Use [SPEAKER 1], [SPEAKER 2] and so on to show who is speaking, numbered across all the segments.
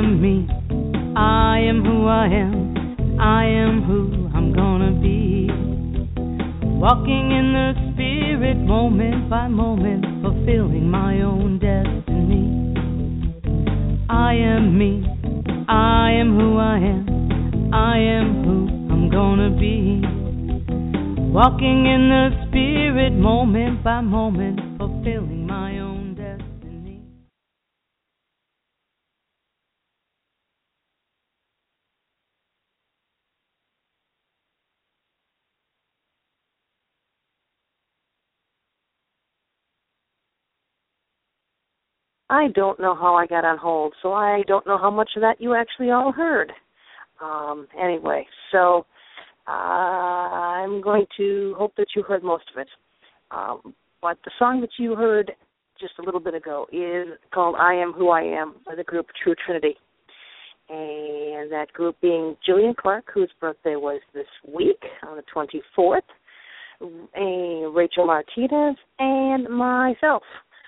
[SPEAKER 1] am me. I am who I am. I am who I'm gonna be. Walking in the spirit, moment by moment, fulfilling my own destiny. I am me. I am who I am. I am who I'm gonna be. Walking in the spirit, moment by moment, fulfilling my own destiny.
[SPEAKER 2] I don't know how I got on hold, so I don't know how much of that you actually all heard. Anyway, so I'm going to hope that you heard most of it. But the song that you heard just a little bit ago is called I Am Who I Am by the group True Trinity. And that group being Jillian Clark, whose birthday was this week on the 24th, and Rachel Martinez, and myself.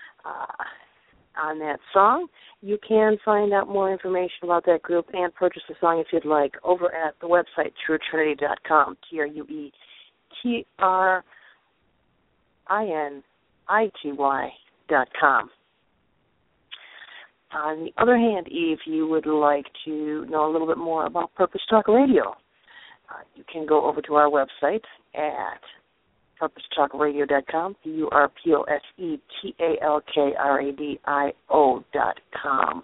[SPEAKER 2] On that song, you can find out more information about that group and purchase the song if you'd like over at the website truetrinity.com, TrueTrinity.com. On the other hand, if you would like to know a little bit more about Purpose Talk Radio, you can go over to our website at PurposeTalkRadio.com, PurposeTalkRadio.com.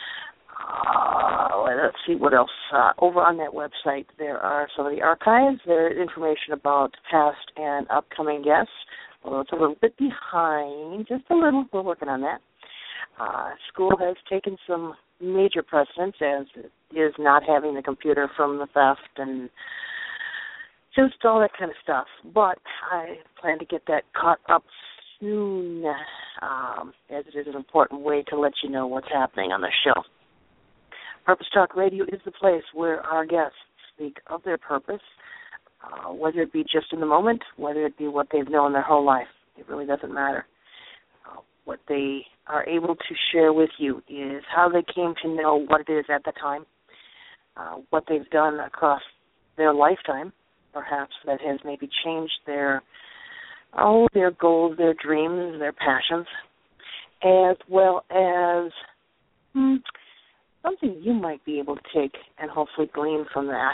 [SPEAKER 2] Let's see what else. Over on that website, there are some of the archives. There's information about past and upcoming guests, although it's a little bit behind, just a little. We're working on that. School has taken some major precedence, as it is not having the computer from the theft and just all that kind of stuff. But I plan to get that caught up soon, as it is an important way to let you know what's happening on the show. Purpose Talk Radio is the place where our guests speak of their purpose, whether it be just in the moment, whether it be what they've known their whole life. It really doesn't matter. What they are able to share with you is how they came to know what it is at the time, what they've done across their lifetime, perhaps that has maybe changed their goals, their dreams, their passions, as well as something you might be able to take and hopefully glean from that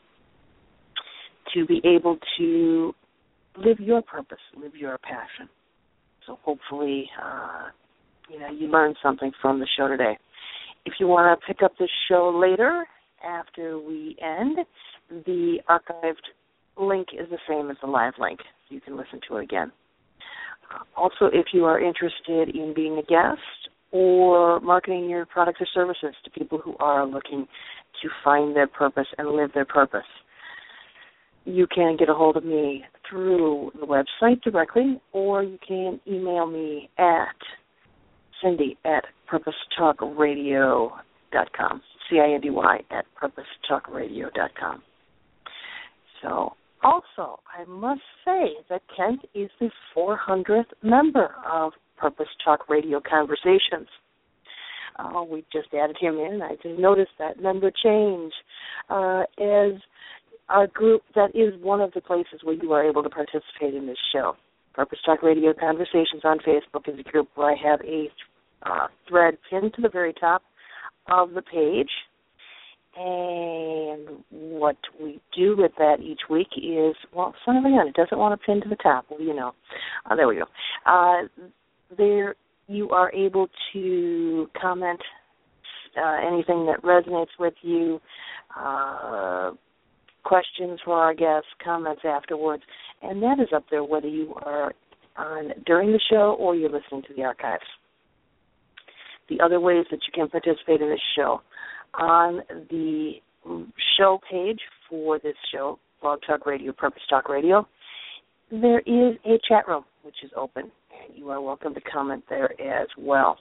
[SPEAKER 2] to be able to live your purpose, live your passion. So hopefully, you learned something from the show today. If you want to pick up this show later, after we end, the archived link is the same as the live link. You can listen to it again. Also, if you are interested in being a guest or marketing your products or services to people who are looking to find their purpose and live their purpose, you can get a hold of me through the website directly, or you can email me at Cindy@PurposeTalkRadio.com, CINDY@PurposeTalkRadio.com. So, also, I must say that Kent is the 400th member of Purpose Talk Radio Conversations. We just added him in. I just noticed that member change as our group. That is one of the places where you are able to participate in this show. Purpose Talk Radio Conversations on Facebook is a group where I have a thread pinned to the very top of the page. And what we do with that each week is, son of a gun, it doesn't want to pin to the top. Well, there we go. There you are able to comment anything that resonates with you, questions for our guests, comments afterwards, and that is up there whether you are on during the show or you're listening to the archives. The other ways that you can participate in this show, on the show page for this show, Blog Talk Radio, Purpose Talk Radio, there is a chat room which is open, and you are welcome to comment there as well.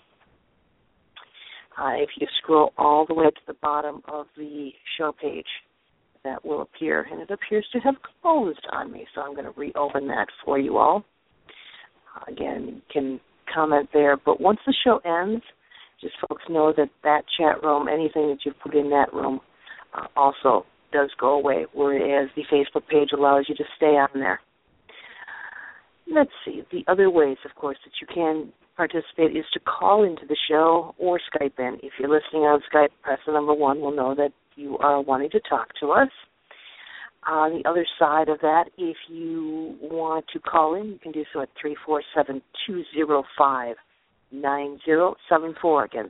[SPEAKER 2] If you scroll all the way to the bottom of the show page, that will appear, and it appears to have closed on me, so I'm going to reopen that for you all. Again, you can comment there, but once the show ends, just folks know that chat room, anything that you put in that room, also does go away, whereas the Facebook page allows you to stay on there. Let's see. The other ways, of course, that you can participate is to call into the show or Skype in. If you're listening on Skype, press the number 1. We'll know that you are wanting to talk to us. On the other side of that, if you want to call in, you can do so at 347-205-9074. Again,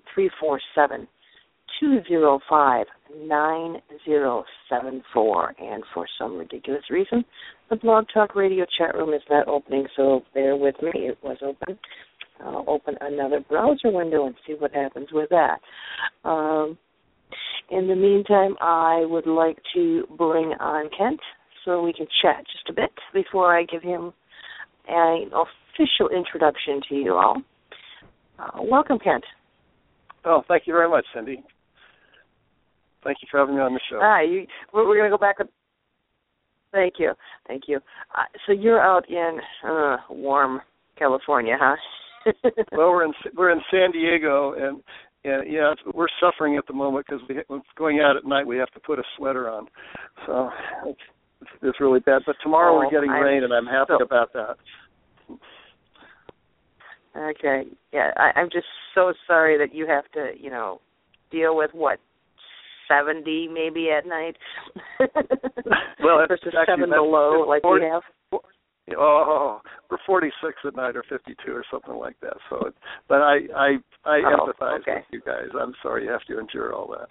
[SPEAKER 2] 347-205-9074. And for some ridiculous reason, the Blog Talk Radio chat room is not opening, so bear with me. It was open. I'll open another browser window and see what happens with that. In the meantime, I would like to bring on Kent so we can chat just a bit before I give him an official introduction to you all. Welcome, Kent.
[SPEAKER 3] Oh, thank you very much, Cindy. Thank you for having me on the show.
[SPEAKER 2] We're going to go back. Thank you. So you're out in warm California, huh?
[SPEAKER 3] Well, we're in San Diego, and yeah, we're suffering at the moment because going out at night we have to put a sweater on, so it's really bad. But tomorrow we're getting rain, and I'm happy about that.
[SPEAKER 2] Okay, yeah, I'm just so sorry that you have to, deal with 70 maybe at night.
[SPEAKER 3] Well,
[SPEAKER 2] versus 7 below like we have.
[SPEAKER 3] Oh, we're 46 at night or 52 or something like that. So, but I empathize with you guys. I'm sorry you have to endure all that.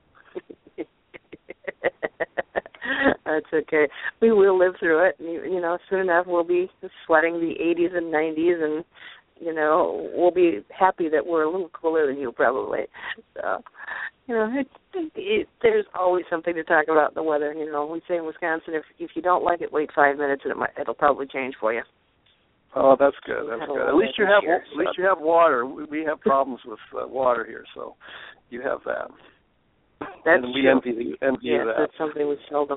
[SPEAKER 2] That's okay. We will live through it. Soon enough we'll be sweating the 80s and 90s, and we'll be happy that we're a little cooler than you probably. So, there's always something to talk about in the weather. We say in Wisconsin, if you don't like it, wait 5 minutes, and it'll probably change for you.
[SPEAKER 3] Oh, that's good. That's good. At least you have water. We have problems with water here, so you have that.
[SPEAKER 2] That's
[SPEAKER 3] and we
[SPEAKER 2] true.
[SPEAKER 3] envy you that.
[SPEAKER 2] That's something we seldom.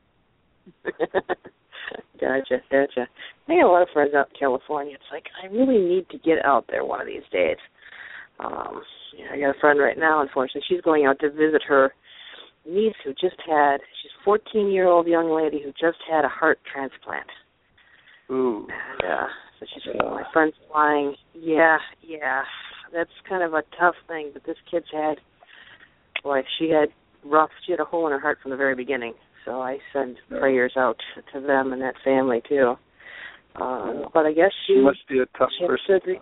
[SPEAKER 2] Gotcha. I got a lot of friends out in California. It's like I really need to get out there one of these days. I got a friend right now, unfortunately. She's going out to visit her niece she's a 14-year-old young lady who just had a heart transplant.
[SPEAKER 3] Ooh.
[SPEAKER 2] And, so she's my friend's flying. Yeah. That's kind of a tough thing, but this kid's she had a hole in her heart from the very beginning. So I send prayers out to them and that family too. But I guess she
[SPEAKER 3] must be a tough person.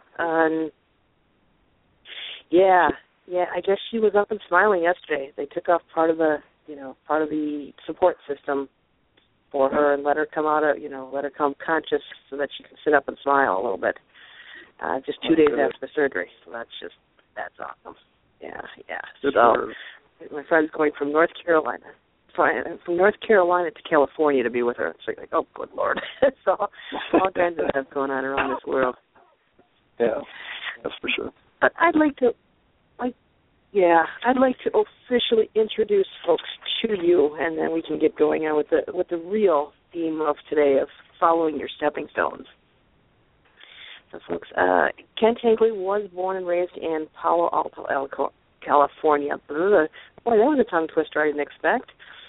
[SPEAKER 2] Yeah. I guess she was up and smiling yesterday. They took off part of the support system for her and let her come let her come conscious so that she can sit up and smile a little bit. Just 2 days after the surgery. So that's awesome. Yeah. So my friend's going from North Carolina to California to be with her. So you're like, oh, good Lord. So all kinds of stuff going on around this world.
[SPEAKER 3] Yeah, that's for sure.
[SPEAKER 2] But I'd like to officially introduce folks to you, and then we can get going on with the real theme of today of following your stepping stones. So, folks, Kent Hinckley was born and raised in Palo Alto, California. Boy, that was a tongue twister I didn't expect.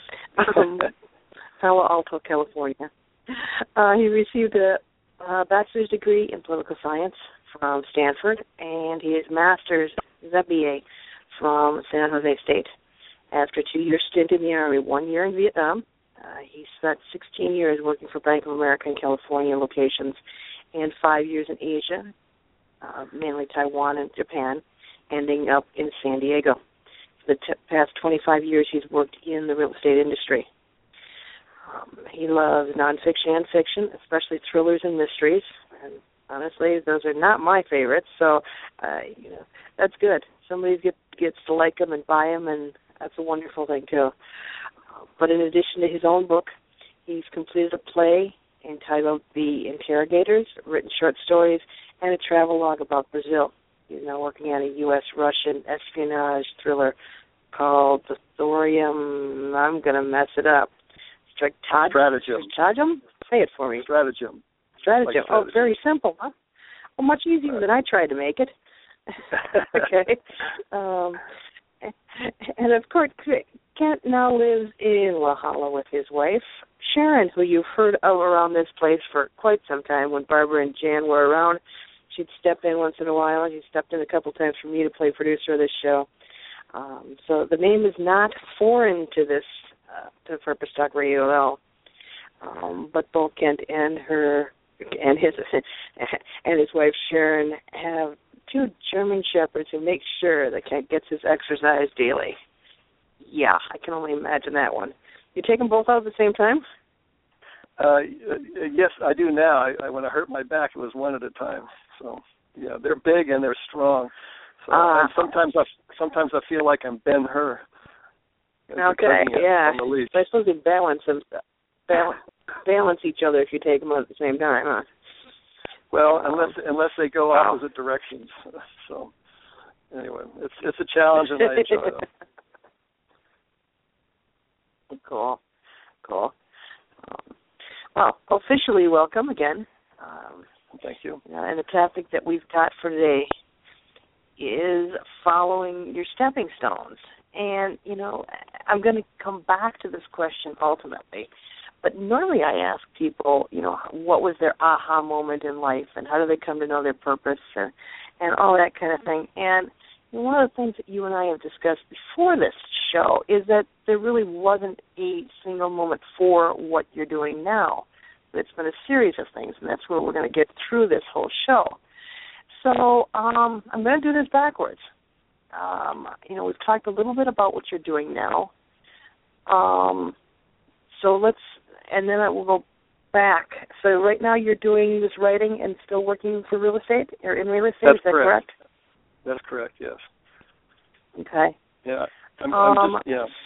[SPEAKER 2] Palo Alto, California. He received a bachelor's degree in political science from Stanford, and his master's, his MBA, from San Jose State. After a 2-year stint in the Army, 1 year in Vietnam, he spent 16 years working for Bank of America in California locations and 5 years in Asia, mainly Taiwan and Japan, ending up in San Diego. For the past 25 years, he's worked in the real estate industry. He loves nonfiction and fiction, especially thrillers and mysteries. And honestly, those are not my favorites, so that's good. Somebody gets to like them and buy them, and that's a wonderful thing too. But in addition to his own book, he's completed a play entitled The Interrogators, written short stories, and a travel log about Brazil. He's now working on a U.S.-Russian espionage thriller called The Thorium. I'm going to mess it up. Stratagem? Say it for me.
[SPEAKER 3] Stratagem.
[SPEAKER 2] Like oh, very simple, huh? Well, much easier than I tried to make it. Okay. And of course, Kent now lives in Walhalla with his wife, Sharon, who you've heard of around this place for quite some time. When Barbara and Jan were around, she'd step in once in a while, and she stepped in a couple times for me to play producer of this show. So the name is not foreign to this, to Purpose Talk Radio at all. But both Kent and his wife Sharon have 2 German Shepherds who make sure that Kent gets his exercise daily. Yeah, I can only imagine that one. You take them both out at the same time?
[SPEAKER 3] Yes, I do now. When I hurt my back, it was one at a time. So yeah, they're big and they're strong. So and sometimes I feel like I'm Ben-Hur.
[SPEAKER 2] Okay, yeah. So I suppose you balance each other if you take them out at the same time, huh?
[SPEAKER 3] Well, unless they go opposite directions. So anyway, it's a challenge and I enjoy it.
[SPEAKER 2] Cool. Well, officially welcome again.
[SPEAKER 3] Thank you.
[SPEAKER 2] And the topic that we've got for today is following your stepping stones. And, I'm going to come back to this question ultimately. But normally I ask people, what was their aha moment in life and how do they come to know their purpose and all that kind of thing. And one of the things that you and I have discussed before this show is that there really wasn't a single moment for what you're doing now. It's been a series of things, and that's where we're going to get through this whole show. So I'm going to do this backwards. We've talked a little bit about what you're doing now. And then I will go back. So right now you're doing this writing and still working for real estate, or in real estate,
[SPEAKER 3] That's
[SPEAKER 2] is that correct?
[SPEAKER 3] That's correct, yes.
[SPEAKER 2] Okay.
[SPEAKER 3] Yeah. I'm just, yeah.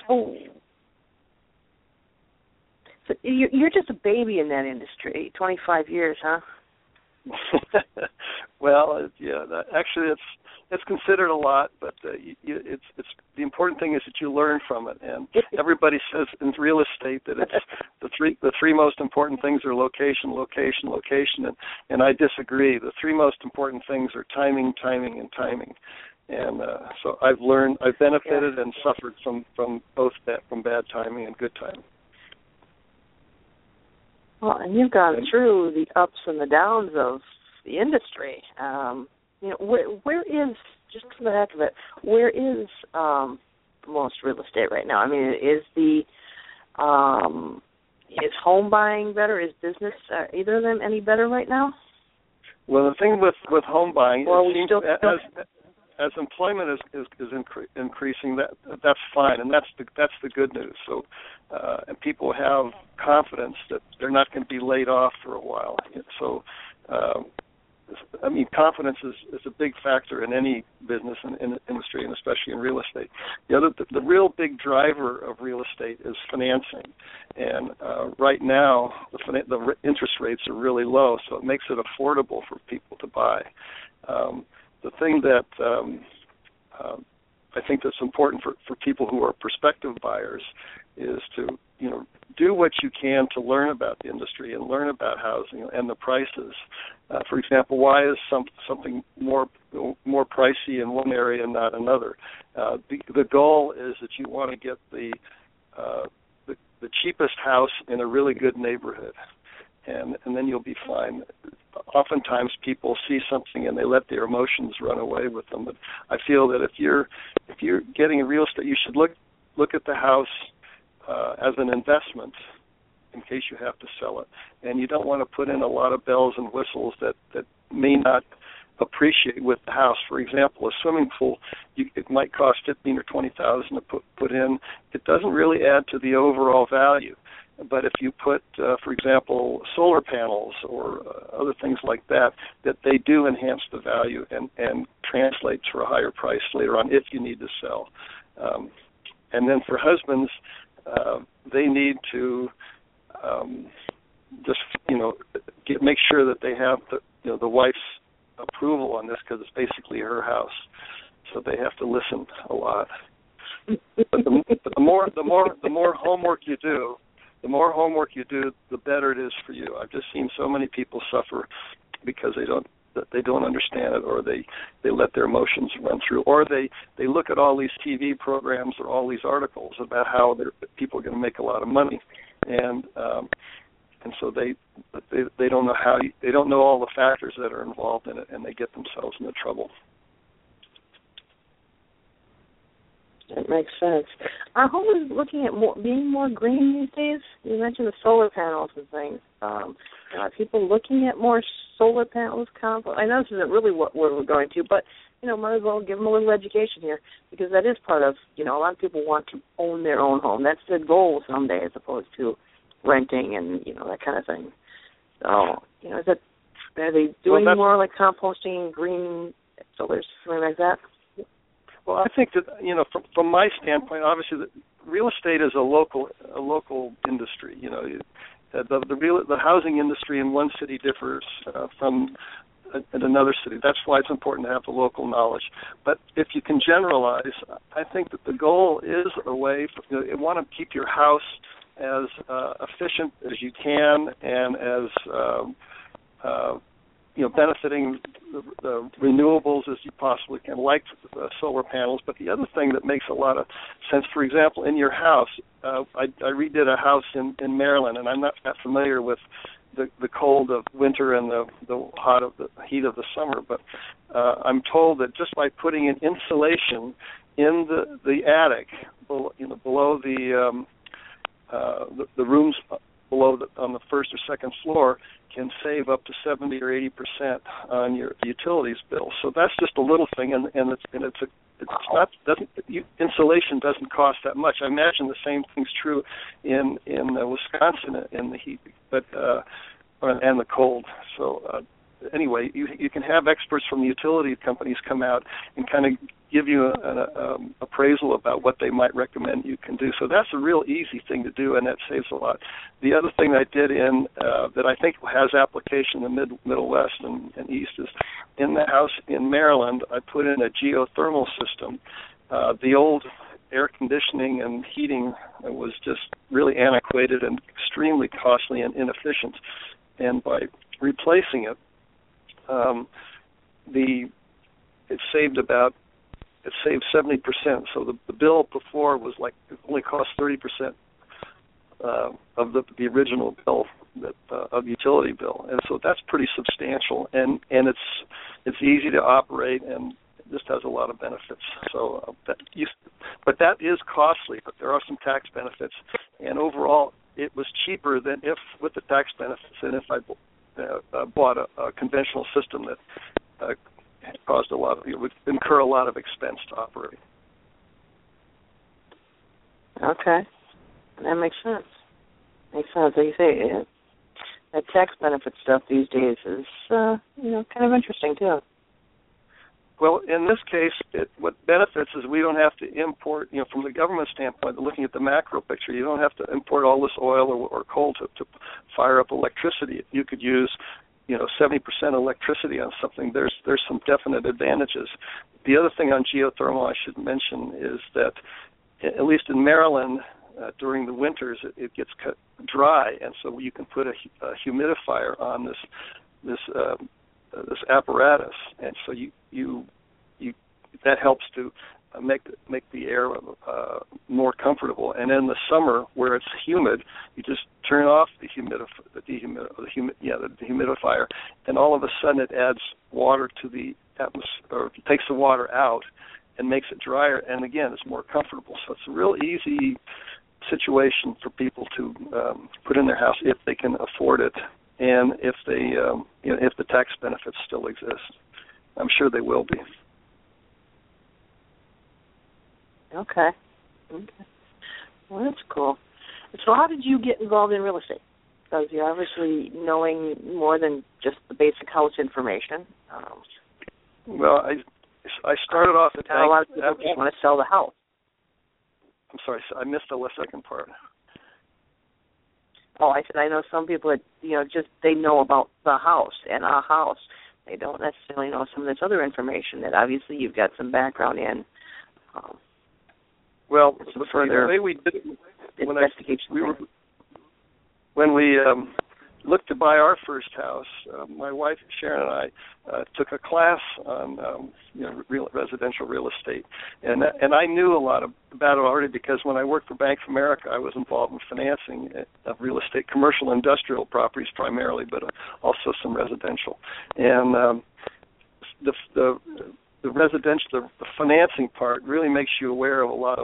[SPEAKER 2] So you're just a baby in that industry, 25 years, huh?
[SPEAKER 3] Well, yeah. Actually, it's considered a lot, but it's the important thing is that you learn from it. And everybody says in real estate that it's the three most important things are location, and I disagree. The 3 most important things are timing, and timing. And so I've benefited and suffered from both that, from bad timing and good timing.
[SPEAKER 2] Well, and you've gone through the ups and the downs of the industry. Where is, just for the heck of it, where is most real estate right now? I mean, is home buying better? Is business, either of them any better right now?
[SPEAKER 3] Well, the thing with home buying, as employment is increasing, that's fine, and that's the good news. So, and people have confidence that they're not going to be laid off for a while. So, confidence is a big factor in any business and in industry, and especially in real estate. The real big driver of real estate is financing, and right now the interest rates are really low, so it makes it affordable for people to buy. The thing that I think that's important for people who are prospective buyers is to do what you can to learn about the industry and learn about housing and the prices. For example, why is something more pricey in one area and not another? The goal is that you want to get the cheapest house in a really good neighborhood, and then you'll be fine. Oftentimes people see something and they let their emotions run away with them. But I feel that if you're getting a real estate, you should look at the house as an investment in case you have to sell it. And you don't want to put in a lot of bells and whistles that may not appreciate with the house. For example, a swimming pool, it might cost $15,000 or $20,000 to put in. It doesn't really add to the overall value. But if you put, for example, solar panels or other things like that they do enhance the value and translate to a higher price later on if you need to sell. And then for husbands, they need to make sure that they have the wife's approval on this, because it's basically her house, so they have to listen a lot. But the more homework you do, the better it is for you. I've just seen so many people suffer because that they don't understand it, or they let their emotions run through, or they look at all these TV programs or all these articles about how people are going to make a lot of money, and so they don't know they don't know all the factors that are involved in it, and they get themselves into trouble.
[SPEAKER 2] That makes sense. Our home is looking at being more green these days. You mentioned the solar panels and things. Are people looking at more solar panels? I know this isn't really what we're going to, but might as well give them a little education here, because that is part of. A lot of people want to own their own home. That's the goal someday, as opposed to renting and that kind of thing. So are they doing more like composting, green, solar, something like that?
[SPEAKER 3] Well, I think that from my standpoint, obviously, real estate is a local industry. The housing industry in one city differs from in another city. That's why it's important to have the local knowledge. But if you can generalize, I think that the goal is a way you want to keep your house as efficient as you can, and as benefiting the renewables as you possibly can, like solar panels. But the other thing that makes a lot of sense, for example, in your house, I redid a house in Maryland, and I'm not that familiar with the cold of winter and the heat of the summer, but I'm told that just by putting in insulation in the attic, below the rooms below on the first or second floor, can save up to 70 or 80% on your utilities bill. So that's just a little thing, and insulation doesn't cost that much. I imagine the same thing's true in Wisconsin in the heat, and the cold. So anyway, you can have experts from the utility companies come out and kind of give you an appraisal about what they might recommend you can do. So that's a real easy thing to do, and that saves a lot. The other thing I did that I think has application in the Middle West and East is in the house in Maryland, I put in a geothermal system. The old air conditioning and heating was just really antiquated and extremely costly and inefficient. And by replacing it, it saved 70%. So the bill before was like it only cost 30% of the original bill of utility bill, and so that's pretty substantial. And it's easy to operate, and it just has a lot of benefits. So but that is costly. But there are some tax benefits, and overall it was cheaper than with the tax benefits than if I bought a conventional system that caused would incur a lot of expense to operate.
[SPEAKER 2] Okay, that makes sense. Like you say, that tax benefit stuff these days is kind of interesting too.
[SPEAKER 3] Well, in this case, what benefits is we don't have to import, from the government standpoint, looking at the macro picture, you don't have to import all this oil or coal to fire up electricity. You could use 70% electricity on something. There's some definite advantages. The other thing on geothermal I should mention is that, at least in Maryland, during the winters, it gets cut dry, and so you can put a humidifier on this apparatus, and so you that helps to make the air more comfortable. And in the summer, where it's humid, you just turn off the humidifier, and all of a sudden it adds water to the atmosphere, or takes the water out and makes it drier. And again, it's more comfortable. So it's a real easy situation for people to put in their house if they can afford it, and if they if the tax benefits still exist. I'm sure they will be.
[SPEAKER 2] Okay. Well, that's cool. So how did you get involved in real estate? Because you're obviously knowing more than just the basic house information.
[SPEAKER 3] Well, I started off at
[SPEAKER 2] a lot of people just want to sell the house.
[SPEAKER 3] I'm sorry, I missed the second part.
[SPEAKER 2] Oh, I said I know some people that they know about the house and a house. They don't necessarily know some of this other information that obviously you've got some background in.
[SPEAKER 3] Well,
[SPEAKER 2] further
[SPEAKER 3] the way we did it,
[SPEAKER 2] investigation.
[SPEAKER 3] when we looked to buy our first house, my wife Sharon and I took a class on residential real estate, and I knew a lot about it already because when I worked for Bank of America, I was involved in financing of real estate, commercial, industrial properties primarily, but also some residential. And the residential, the financing part really makes you aware of a lot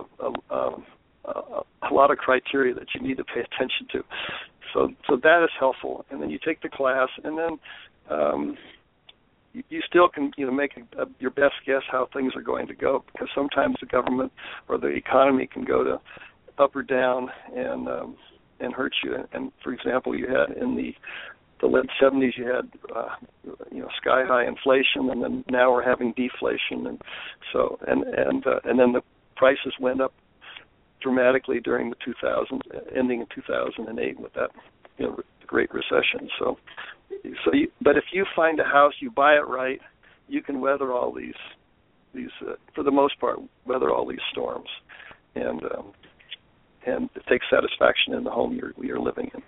[SPEAKER 3] of criteria that you need to pay attention to. So that is helpful. And then you take the class, and then you still can make your best guess how things are going to go, because sometimes the government or the economy can go to up or down and hurt you. And for example, you had in the late 70s, you had sky high inflation, and then now we're having deflation, and so and then the prices went up dramatically during the 2000s, ending in 2008 with that the Great Recession. But if you find a house, you buy it right, you can weather all these for the most part, weather all these storms, and take satisfaction in the home you're living in.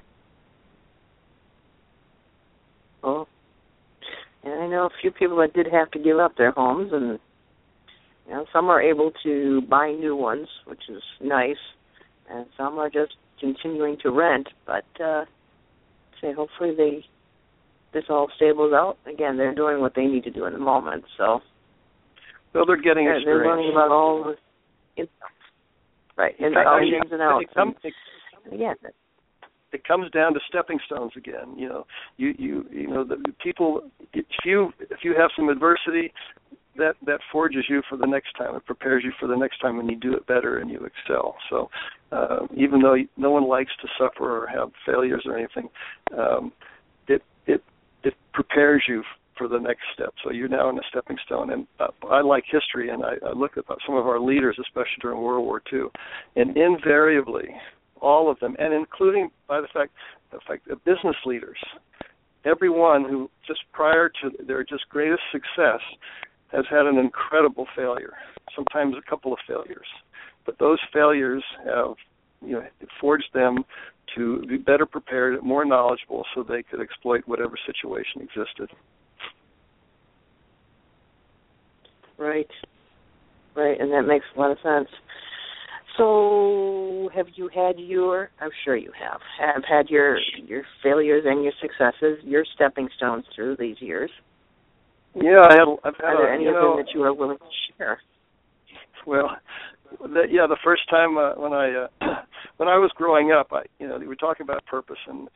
[SPEAKER 2] Well, and I know a few people that did have to give up their homes, and some are able to buy new ones, which is nice, and some are just continuing to rent. But hopefully this all stables out. Again, they're doing what they need to do in the moment. So,
[SPEAKER 3] well, they're getting experience.
[SPEAKER 2] They're learning about all the ins and outs. Again,
[SPEAKER 3] it comes down to stepping stones again. The people. If you have some adversity, that forges you for the next time. It prepares you for the next time when you do it better and you excel. So even though no one likes to suffer or have failures or anything, it prepares you for the next step. So you're now in a stepping stone. And I like history, and I look at some of our leaders, especially during World War II, and invariably all of them, and including by the fact of business leaders, everyone who just prior to their just greatest success has had an incredible failure, sometimes a couple of failures. But those failures have forged them to be better prepared, more knowledgeable, so they could exploit whatever situation existed.
[SPEAKER 2] Right, and that makes a lot of sense. So have you had I'm sure you have had your failures and your successes, your stepping stones through these years?
[SPEAKER 3] Yeah, I've had.
[SPEAKER 2] Are there any of them that you are willing to share?
[SPEAKER 3] Well, the first time when I was growing up, we were talking about purpose, and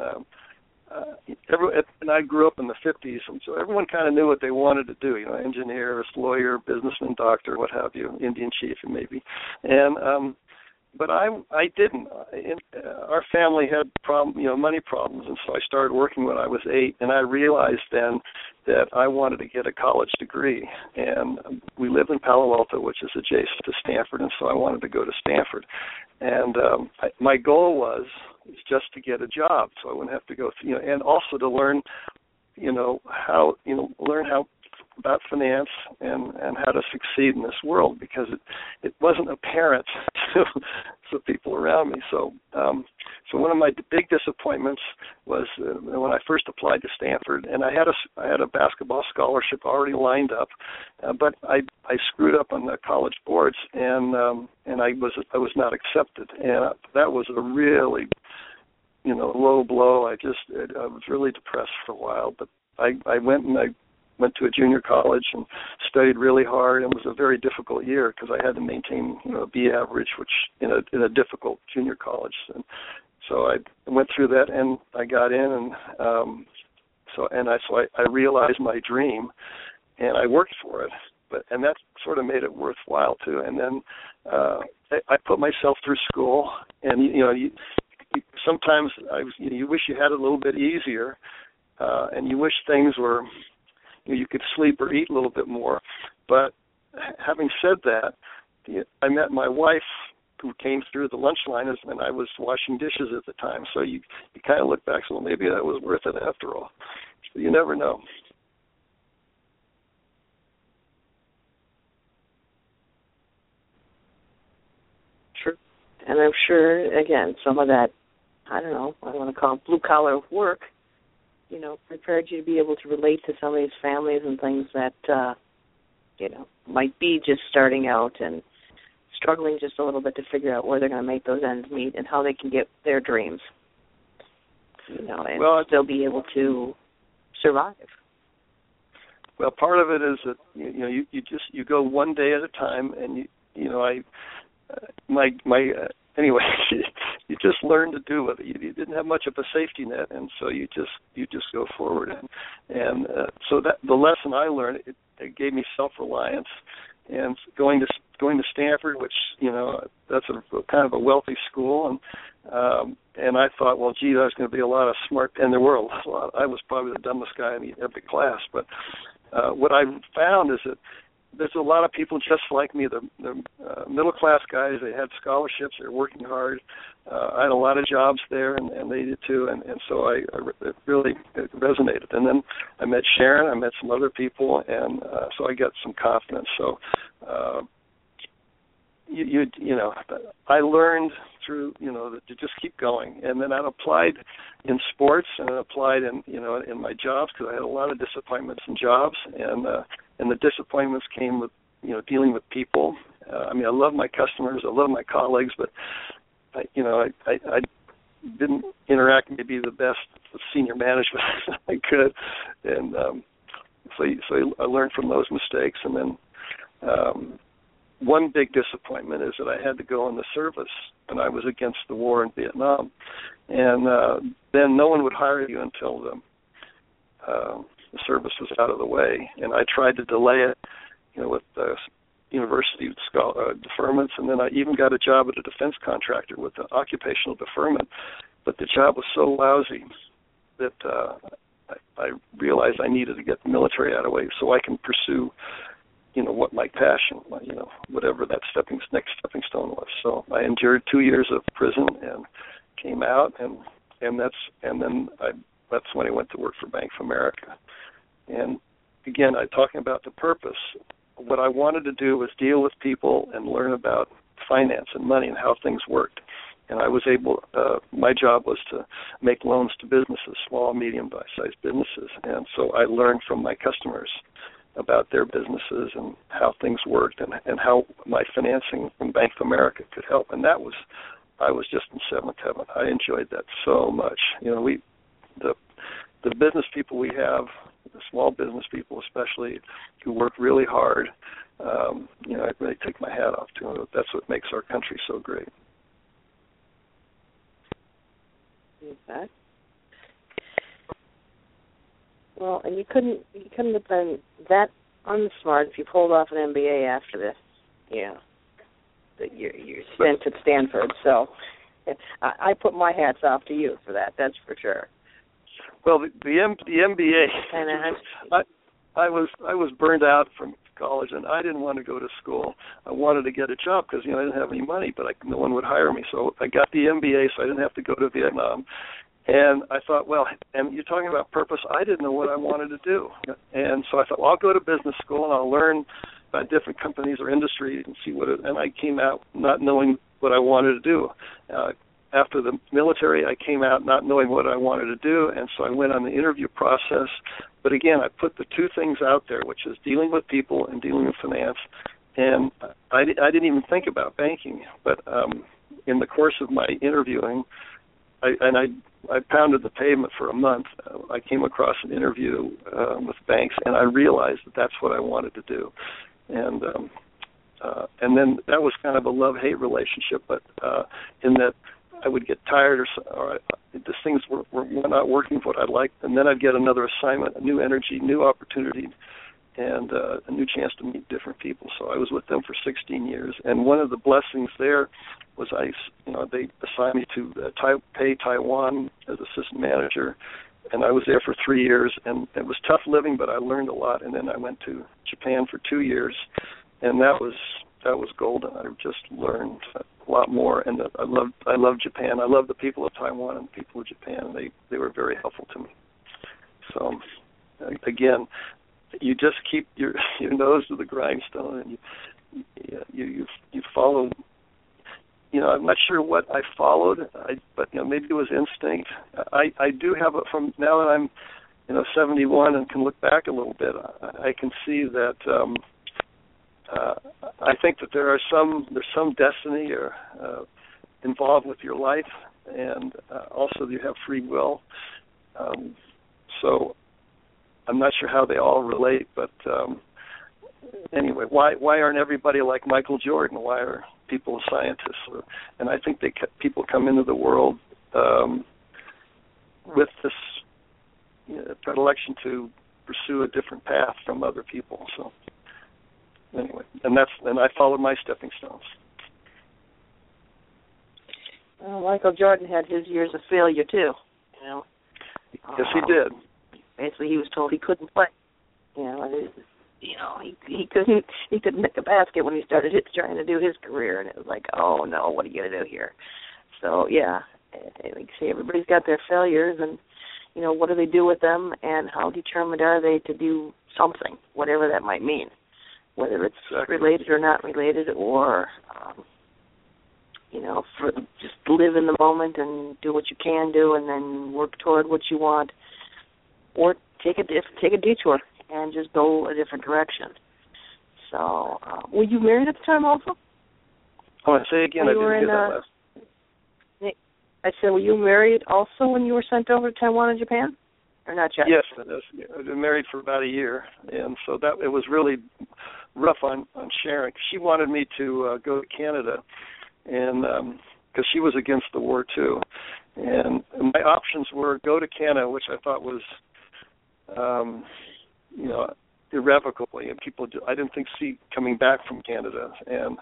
[SPEAKER 3] I grew up in the 50s, and so everyone kind of knew what they wanted to do. Engineer, lawyer, businessman, doctor, what have you, Indian chief, maybe, and. But I didn't. Our family had money problems, and so I started working when I was 8, and I realized then that I wanted to get a college degree. And we live in Palo Alto, which is adjacent to Stanford, and so I wanted to go to Stanford. And my goal was just to get a job, so I wouldn't have to go through, and also to learn, how about finance and how to succeed in this world, because it wasn't apparent to people around me. So one of my big disappointments was when I first applied to Stanford, and I had a basketball scholarship already lined up, but I screwed up on the college boards, and I was not accepted, and that was a really low blow. I was really depressed for a while, but I went to a junior college and studied really hard, and it was a very difficult year because I had to maintain a B average, which in a difficult junior college. And so I went through that, and I got in, and so I realized my dream, and I worked for it. And that sort of made it worthwhile too. And then I put myself through school, and sometimes you wish you had it a little bit easier, and you wish things were. You could sleep or eat a little bit more. But having said that, I met my wife, who came through the lunch line, and I was washing dishes at the time. So you kind of look back, so maybe that was worth it after all. So you never know.
[SPEAKER 2] True. And I'm sure, again, some of that I don't know, I want to call it blue-collar work, prepared you to be able to relate to some of these families and things that, might be just starting out and struggling just a little bit to figure out where they're going to make those ends meet and how they can get their dreams, and still be able to survive.
[SPEAKER 3] Well, part of it is that you go one day at a time, and anyway, you just learn to do it. You didn't have much of a safety net, and so you just go forward. And so that the lesson I learned, it gave me self-reliance. And going to Stanford, which that's a kind of a wealthy school, and I thought, well, gee, there's going to be a lot of smart, and there were a lot. I was probably the dumbest guy in every class, but what I found is that there's a lot of people just like me. They're middle-class guys. They had scholarships. They're working hard. I had a lot of jobs there, and they did too. And so it really resonated. And then I met Sharon. I met some other people, and so I got some confidence. So I learned through to just keep going. And then I applied in sports, and I applied in my jobs, because I had a lot of disappointments in jobs, and the disappointments came with dealing with people. I love my customers, I love my colleagues, but I didn't interact maybe the best with senior management I could, and so I learned from those mistakes. And then one big disappointment is that I had to go in the service, and I was against the war in Vietnam, and then no one would hire you until the service was out of the way, and I tried to delay it, with university deferments, and then I even got a job at a defense contractor with an occupational deferment, but the job was so lousy that I realized I needed to get the military out of the way so I can pursue, what my passion, whatever that next stepping stone was. So I endured 2 years of prison and came out, and that's when I went to work for Bank of America. And again, I'm talking about the purpose. What I wanted to do was deal with people and learn about finance and money and how things worked. And I was able, my job was to make loans to businesses, small, medium-sized businesses. And so I learned from my customers about their businesses and how things worked, and how my financing from Bank of America could help. And I was just in seventh heaven. I enjoyed that so much. The business people we have, the small business people especially, who work really hard, I really take my hat off to them. That's what makes our country so great.
[SPEAKER 2] Okay. Well, and you couldn't have been that unsmart if you pulled off an MBA after this, your stint at Stanford. So I put my hats off to you for that. That's for sure.
[SPEAKER 3] Well, the MBA, I was burned out from college, and I didn't want to go to school. I wanted to get a job because I didn't have any money, but no one would hire me. So I got the MBA, so I didn't have to go to Vietnam. And I thought, well, and you're talking about purpose. I didn't know what I wanted to do, and so I thought, well, I'll go to business school and I'll learn about different companies or industries and see what. And I came out not knowing what I wanted to do. After the military, I came out not knowing what I wanted to do, and so I went on the interview process. But again, I put the two things out there, which is dealing with people and dealing with finance. And I didn't even think about banking. But in the course of my interviewing, I pounded the pavement for a month. I came across an interview with banks, and I realized that that's what I wanted to do. And then that was kind of a love-hate relationship, but in that I would get tired or the things were not working for what I'd like, and then I'd get another assignment, a new energy, new opportunity, and a new chance to meet different people. So I was with them for 16 years, and one of the blessings there was they assigned me to Taipei, Taiwan, as assistant manager, and I was there for 3 years, and it was tough living, but I learned a lot. And then I went to Japan for 2 years, and that was golden. I just learned a lot more, and I love Japan. I love the people of Taiwan and the people of Japan. They were very helpful to me. So again, you just keep your nose to the grindstone, and you follow. I'm not sure what I followed, but maybe it was instinct. I do have it from now that I'm 71 and can look back a little bit. I can see that I think that there's some destiny or involved with your life, and also you have free will. So I'm not sure how they all relate, but anyway, why aren't everybody like Michael Jordan? Why are people scientists? And I think people come into the world with this predilection to pursue a different path from other people. So anyway, and I followed my stepping stones.
[SPEAKER 2] Well, Michael Jordan had his years of failure too.
[SPEAKER 3] Yes, he did.
[SPEAKER 2] Basically, he was told he couldn't play. He couldn't make a basket when he started trying to do his career, and it was like, oh no, what are you gonna do here? So yeah, like you say, everybody's got their failures, and what do they do with them, and how determined are they to do something, whatever that might mean, whether it's related or not related, or for just live in the moment and do what you can do, and then work toward what you want, or take a detour and just go a different direction. So, were you married at the time also?
[SPEAKER 3] I want to say again, I didn't hear that last.
[SPEAKER 2] I said, were you married also when you were sent over to Taiwan and Japan, or not yet?
[SPEAKER 3] Yes, I've been married for about a year, and so that it was really rough on Sharon. She wanted me to go to Canada, and because she was against the war too, and my options were go to Canada, which I thought was irrevocably, and I didn't see coming back from Canada, and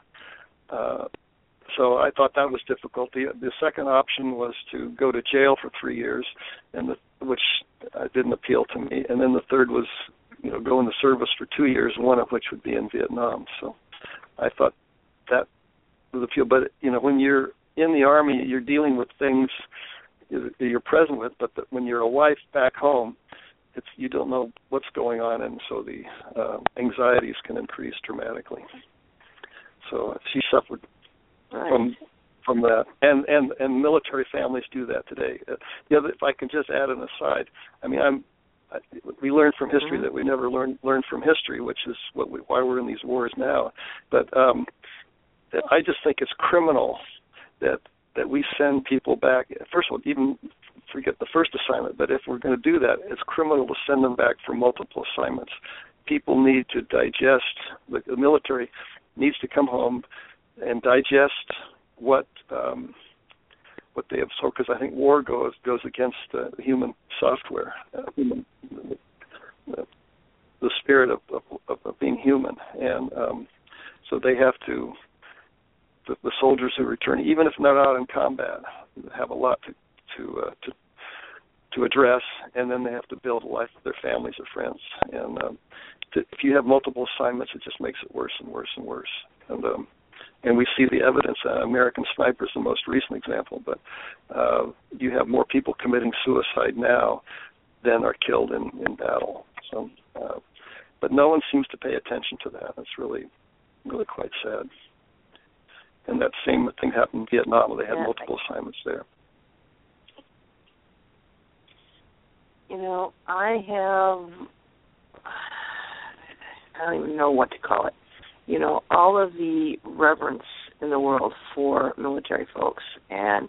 [SPEAKER 3] so I thought that was difficult. The second option was to go to jail for 3 years, which didn't appeal to me, and then the third was go in the service for 2 years, one of which would be in Vietnam. So I thought that was appeal. But when you're in the Army, you're dealing with things you're present with, but when you're a wife back home, you don't know what's going on, and so the anxieties can increase dramatically. So she suffered from that, and military families do that today. If I can just add an aside, I mean, we learn from history that we never learned from history, which is why we're in these wars now. But I just think it's criminal that we send people back. First of all, even forget the first assignment, but if we're going to do that, it's criminal to send them back for multiple assignments. People need to digest, the military needs to come home and digest what they absorb, because I think war goes against human software, the spirit of being human, and so they have to. The soldiers who return, even if not out in combat, have a lot to address, and then they have to build a life with their families or friends. And if you have multiple assignments, it just makes it worse and worse and worse. And we see the evidence. American Sniper is the most recent example, but you have more people committing suicide now than are killed in battle. So, but no one seems to pay attention to that. It's really, really quite sad. And that same thing happened in Vietnam, where they had multiple assignments there.
[SPEAKER 2] I don't even know what to call it. All of the reverence in the world for military folks. And,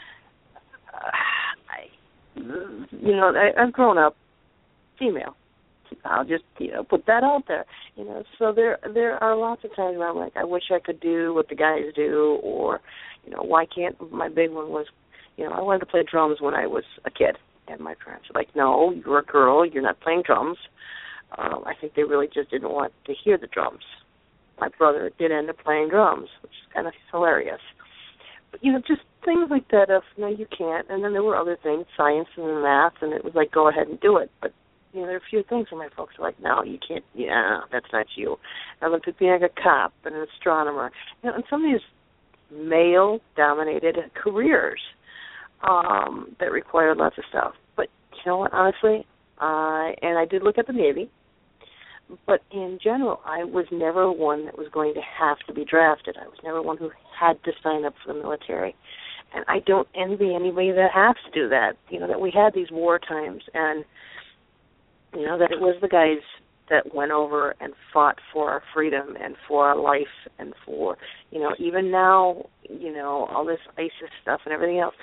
[SPEAKER 2] I've grown up female. I'll just put that out there. So there are lots of times where I'm like, I wish I could do what the guys do, or why can't my big one was, I wanted to play drums when I was a kid, and my parents were like, no, you're a girl, you're not playing drums. I think they really just didn't want to hear the drums. My brother did end up playing drums, which is kind of hilarious. But just things like that of no, you can't. And then there were other things, science and math, and it was like, go ahead and do it. But there are a few things where my folks are like, no, you can't. Yeah, that's not you. I looked at being like a cop and an astronomer. And some of these male-dominated careers that required lots of stuff. But you know what, honestly, and I did look at the Navy, But in general, I was never one that was going to have to be drafted. I was never one who had to sign up for the military. And I don't envy anybody that has to do that, that we had these war times and, that it was the guys that went over and fought for our freedom and for our life and for, even now, all this ISIS stuff and everything else.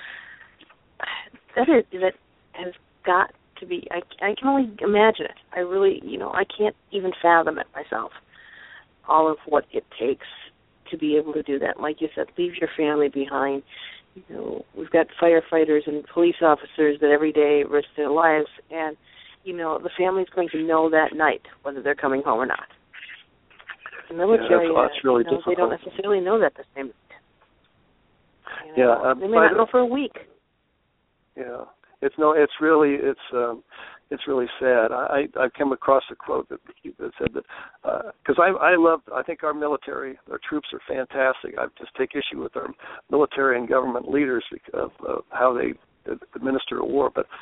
[SPEAKER 2] That has got to be, I can only imagine it. I really, I can't even fathom it myself, all of what it takes to be able to do that. Like you said, leave your family behind. We've got firefighters and police officers that every day risk their lives, and, the family's going to know that night whether they're coming home or not. The military,
[SPEAKER 3] that's really difficult.
[SPEAKER 2] They don't necessarily know that the same
[SPEAKER 3] night.
[SPEAKER 2] They may not know for a week.
[SPEAKER 3] Yeah, it's really sad. I came across a quote that said that because I think our military, our troops are fantastic. I just take issue with our military and government leaders because of how they administer a war. But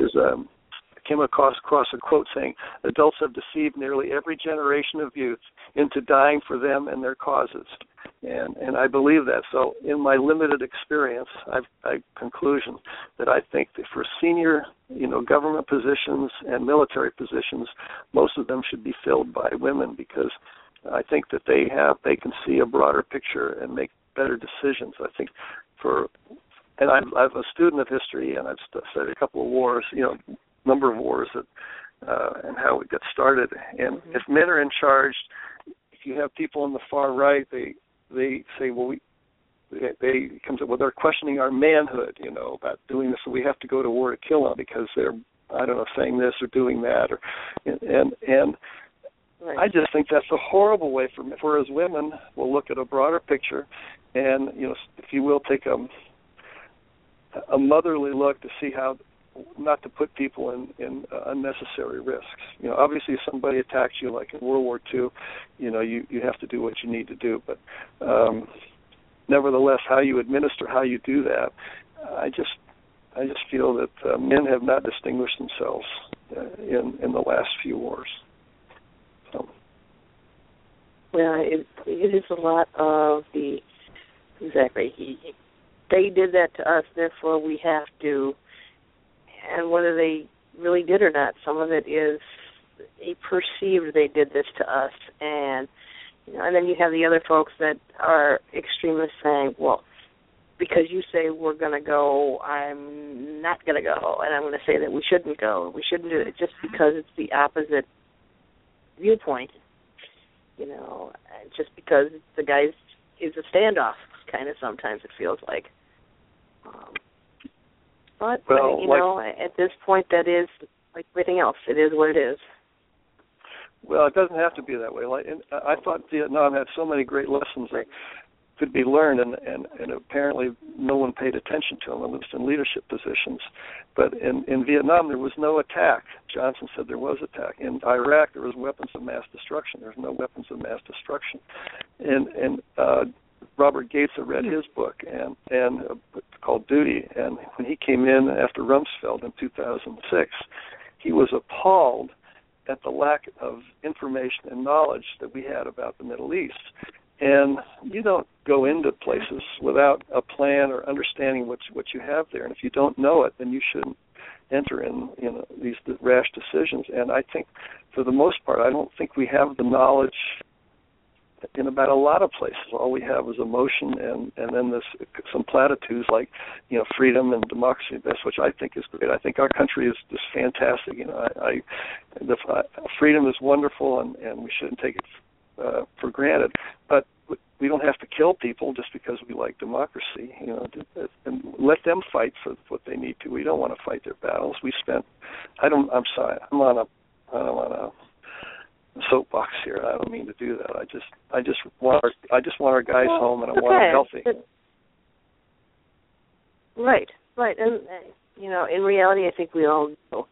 [SPEAKER 3] I came across a quote saying, "Adults have deceived nearly every generation of youth into dying for them and their causes." And I believe that. So in my limited experience, I've conclusion that I think that for senior, government positions and military positions, most of them should be filled by women because I think that they can see a broader picture and make better decisions. I think and I'm a student of history and I've studied a couple of wars, number of wars that and how it got started. And if men are in charge, if you have people on the far right, they say, well, they're questioning our manhood, about doing this, so we have to go to war to kill them because they're, saying this or doing that, and
[SPEAKER 2] right.
[SPEAKER 3] I just think that's a horrible way for as women, we'll look at a broader picture, and if you will, take a motherly look to see how not to put people in unnecessary risks. Obviously if somebody attacks you like in World War II, you have to do what you need to do. But nevertheless, how you do that, I just feel that men have not distinguished themselves in the last few wars. So.
[SPEAKER 2] Well, it is a lot of the exactly. They did that to us, therefore we have to. And whether they really did or not, some of it is they perceived they did this to us. And and then you have the other folks that are extremists saying, well, because you say we're going to go, I'm not going to go. And I'm going to say that we shouldn't go. We shouldn't do it just because it's the opposite viewpoint. Just because the guy is a standoff, kind of sometimes it feels like. But, at this point, that is, like everything else, it is what it is.
[SPEAKER 3] Well, it doesn't have to be that way. I thought Vietnam had so many great lessons that could be learned, and apparently no one paid attention to them, at least in leadership positions. But in Vietnam, there was no attack. Johnson said there was attack. In Iraq, there was weapons of mass destruction. There's no weapons of mass destruction. And Robert Gates had read his book and called Duty, and when he came in after Rumsfeld in 2006, he was appalled at the lack of information and knowledge that we had about the Middle East. And you don't go into places without a plan or understanding what you have there. And if you don't know it, then you shouldn't enter in these rash decisions. And I think, for the most part, I don't think we have the knowledge in about a lot of places. All we have is emotion and then some platitudes like, freedom and democracy, which I think is great. I think our country is just fantastic. Freedom is wonderful, and we shouldn't take it for granted. But we don't have to kill people just because we like democracy. And let them fight for what they need to. We don't want to fight their battles. I'm sorry. I'm on a soapbox here. I don't mean to do that. I just want our guys home, and I want them healthy.
[SPEAKER 2] Right, and in reality, I think we all know.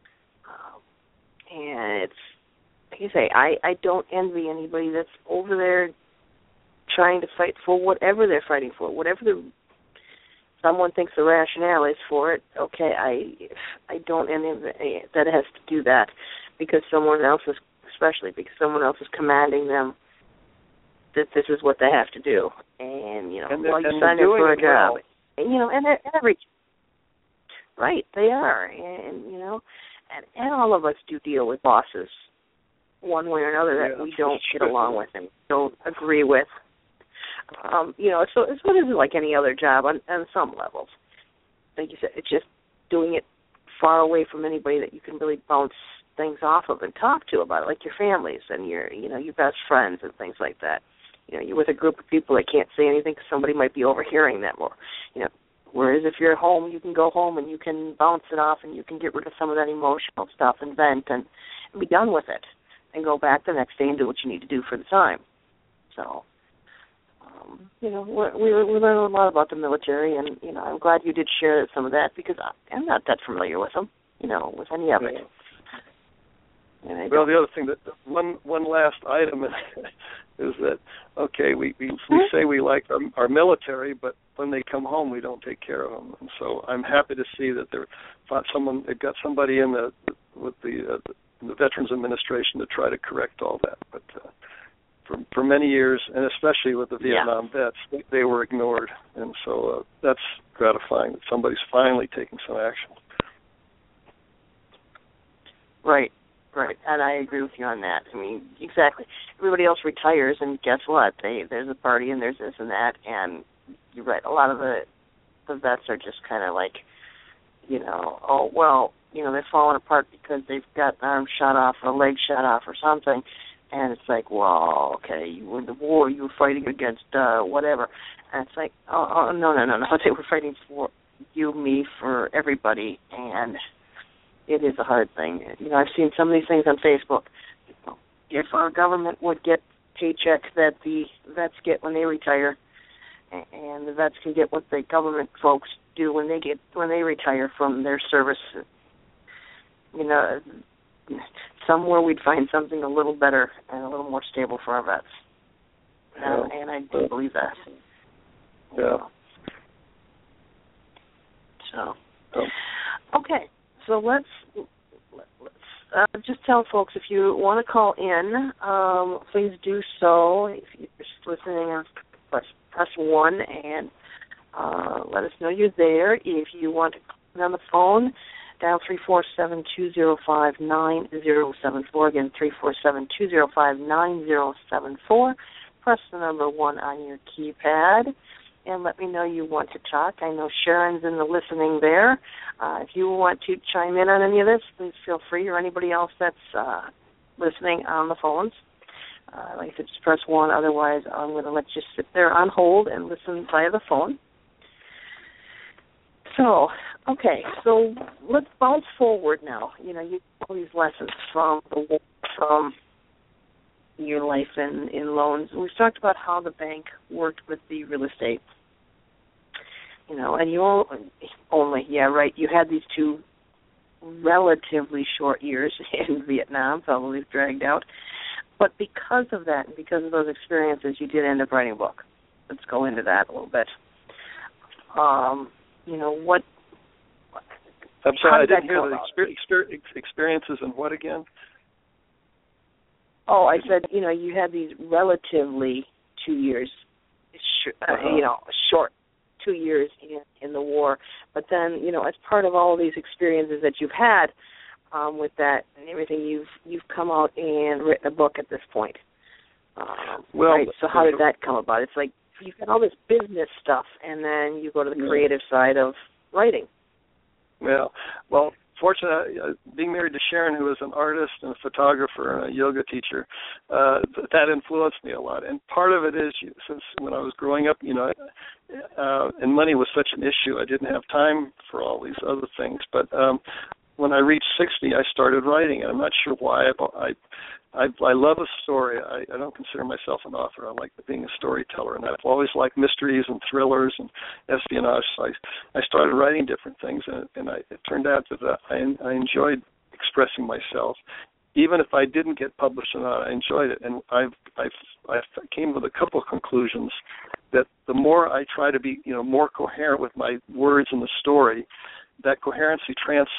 [SPEAKER 2] And it's like you say, I don't envy anybody that's over there trying to fight for whatever they're fighting for, whatever someone thinks the rationale is for it. Okay, I don't envy that it has to do that because someone else is especially because someone else is commanding them that this is what they have to do. And, you sign up for a job. And, and every... Right, they are. And, and all of us do deal with bosses one way or another that we don't get along with and don't agree with. So it's what is it like any other job on some levels. Like you said, it's just doing it far away from anybody that you can really bounce things off of and talk to about it, like your families and your best friends and things like that. You're with a group of people that can't say anything because somebody might be overhearing them, or whereas if you're at home, you can go home and you can bounce it off and you can get rid of some of that emotional stuff and vent and be done with it and go back the next day and do what you need to do for the time. So, we learn a lot about the military, and, I'm glad you did share some of that because I'm not that familiar with them, with any of it.
[SPEAKER 3] Well, the other thing, that one last item is that, okay, we say we like our military, but when they come home, we don't take care of them. And so I'm happy to see that they've got somebody with the Veterans Administration to try to correct all that. But for many years, and especially with the Vietnam vets, they were ignored. And so that's gratifying that somebody's finally taking some action.
[SPEAKER 2] Right, and I agree with you on that. I mean, exactly. Everybody else retires, and guess what? There's a party, and there's this and that, and you're right. A lot of the vets are just kind of like, they're falling apart because they've got an arm shot off or a leg shot off or something, and it's like, well, okay, you were in the war, you were fighting against whatever, and it's like, no, they were fighting for you, me, for everybody, and it is a hard thing. I've seen some of these things on Facebook. If our government would get paychecks that the vets get when they retire, and the vets can get what the government folks do when they retire from their service, somewhere we'd find something a little better and a little more stable for our vets. And I do believe that.
[SPEAKER 3] Yeah.
[SPEAKER 2] So, okay. So let's just tell folks, if you want to call in, please do so. If you're just listening, press 1 and let us know you're there. If you want to call on the phone, dial 347-205-9074. Again, 347-205-9074. Press the number 1 on your keypad and let me know you want to talk. I know Sharon's in the listening there. If you want to chime in on any of this, please feel free, or anybody else that's listening on the phones. Like I said, just press 1. Otherwise, I'm going to let you sit there on hold and listen via the phone. So, okay, so let's bounce forward now. You get all these lessons from your life in loans. We've talked about how the bank worked with the real estate. And you you had these 2 relatively short years in Vietnam, probably dragged out. But because of that, and because of those experiences, you did end up writing a book. Let's go into that a little bit. What...
[SPEAKER 3] I'm sorry, I didn't hear the experiences and what again?
[SPEAKER 2] Oh, I said, you had these relatively 2 years, short 2 years in the war. But then, as part of all these experiences that you've had with that and everything, you've come out and written a book at this point. Right? So how did that come about? It's like you've got all this business stuff, and then you go to the creative side of writing.
[SPEAKER 3] Yeah. Well, fortunately, being married to Sharon, who is an artist and a photographer and a yoga teacher, that influenced me a lot. And part of it is, since when I was growing up, and money was such an issue, I didn't have time for all these other things. But when I reached 60, I started writing, and I'm not sure why. I love a story. I don't consider myself an author. I like being a storyteller, and I've always liked mysteries and thrillers and espionage. So I started writing different things, and it turned out that I enjoyed expressing myself. Even if I didn't get published or not, I enjoyed it. And I came with a couple of conclusions that the more I try to be more coherent with my words in the story, that coherency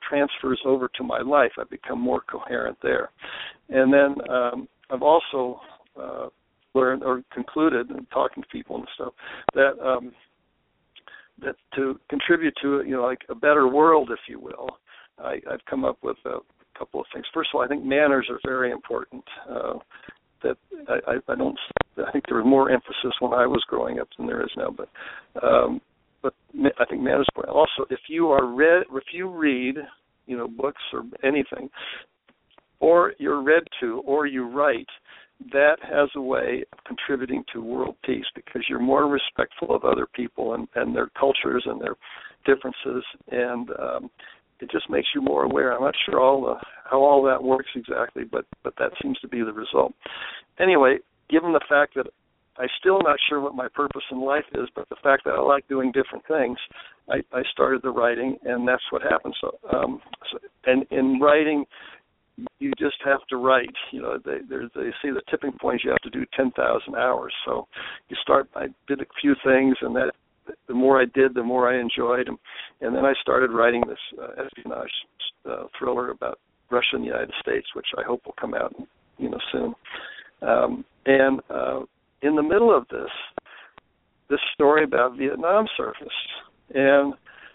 [SPEAKER 3] transfers over to my life. I become more coherent there. And then I've also learned or concluded, in talking to people and stuff, that that to contribute to, like a better world, if you will, I've come up with a couple of things. First of all, I think manners are very important. That I think there was more emphasis when I was growing up than there is now. But I think manners are important. Also, if you read, books or anything, or you're read to, or you write, that has a way of contributing to world peace, because you're more respectful of other people and their cultures and their differences, and it just makes you more aware. I'm not sure how all that works exactly, but that seems to be the result. Anyway, given the fact that I'm still not sure what my purpose in life is, but the fact that I like doing different things, I started the writing, and that's what happened. So and in writing, you just have to write. They say the tipping point is you have to do 10,000 hours. So you start. I did a few things, and that the more I did, the more I enjoyed. And then I started writing this espionage thriller about Russia and the United States, which I hope will come out, soon. And in the middle of this story about Vietnam surfaced, and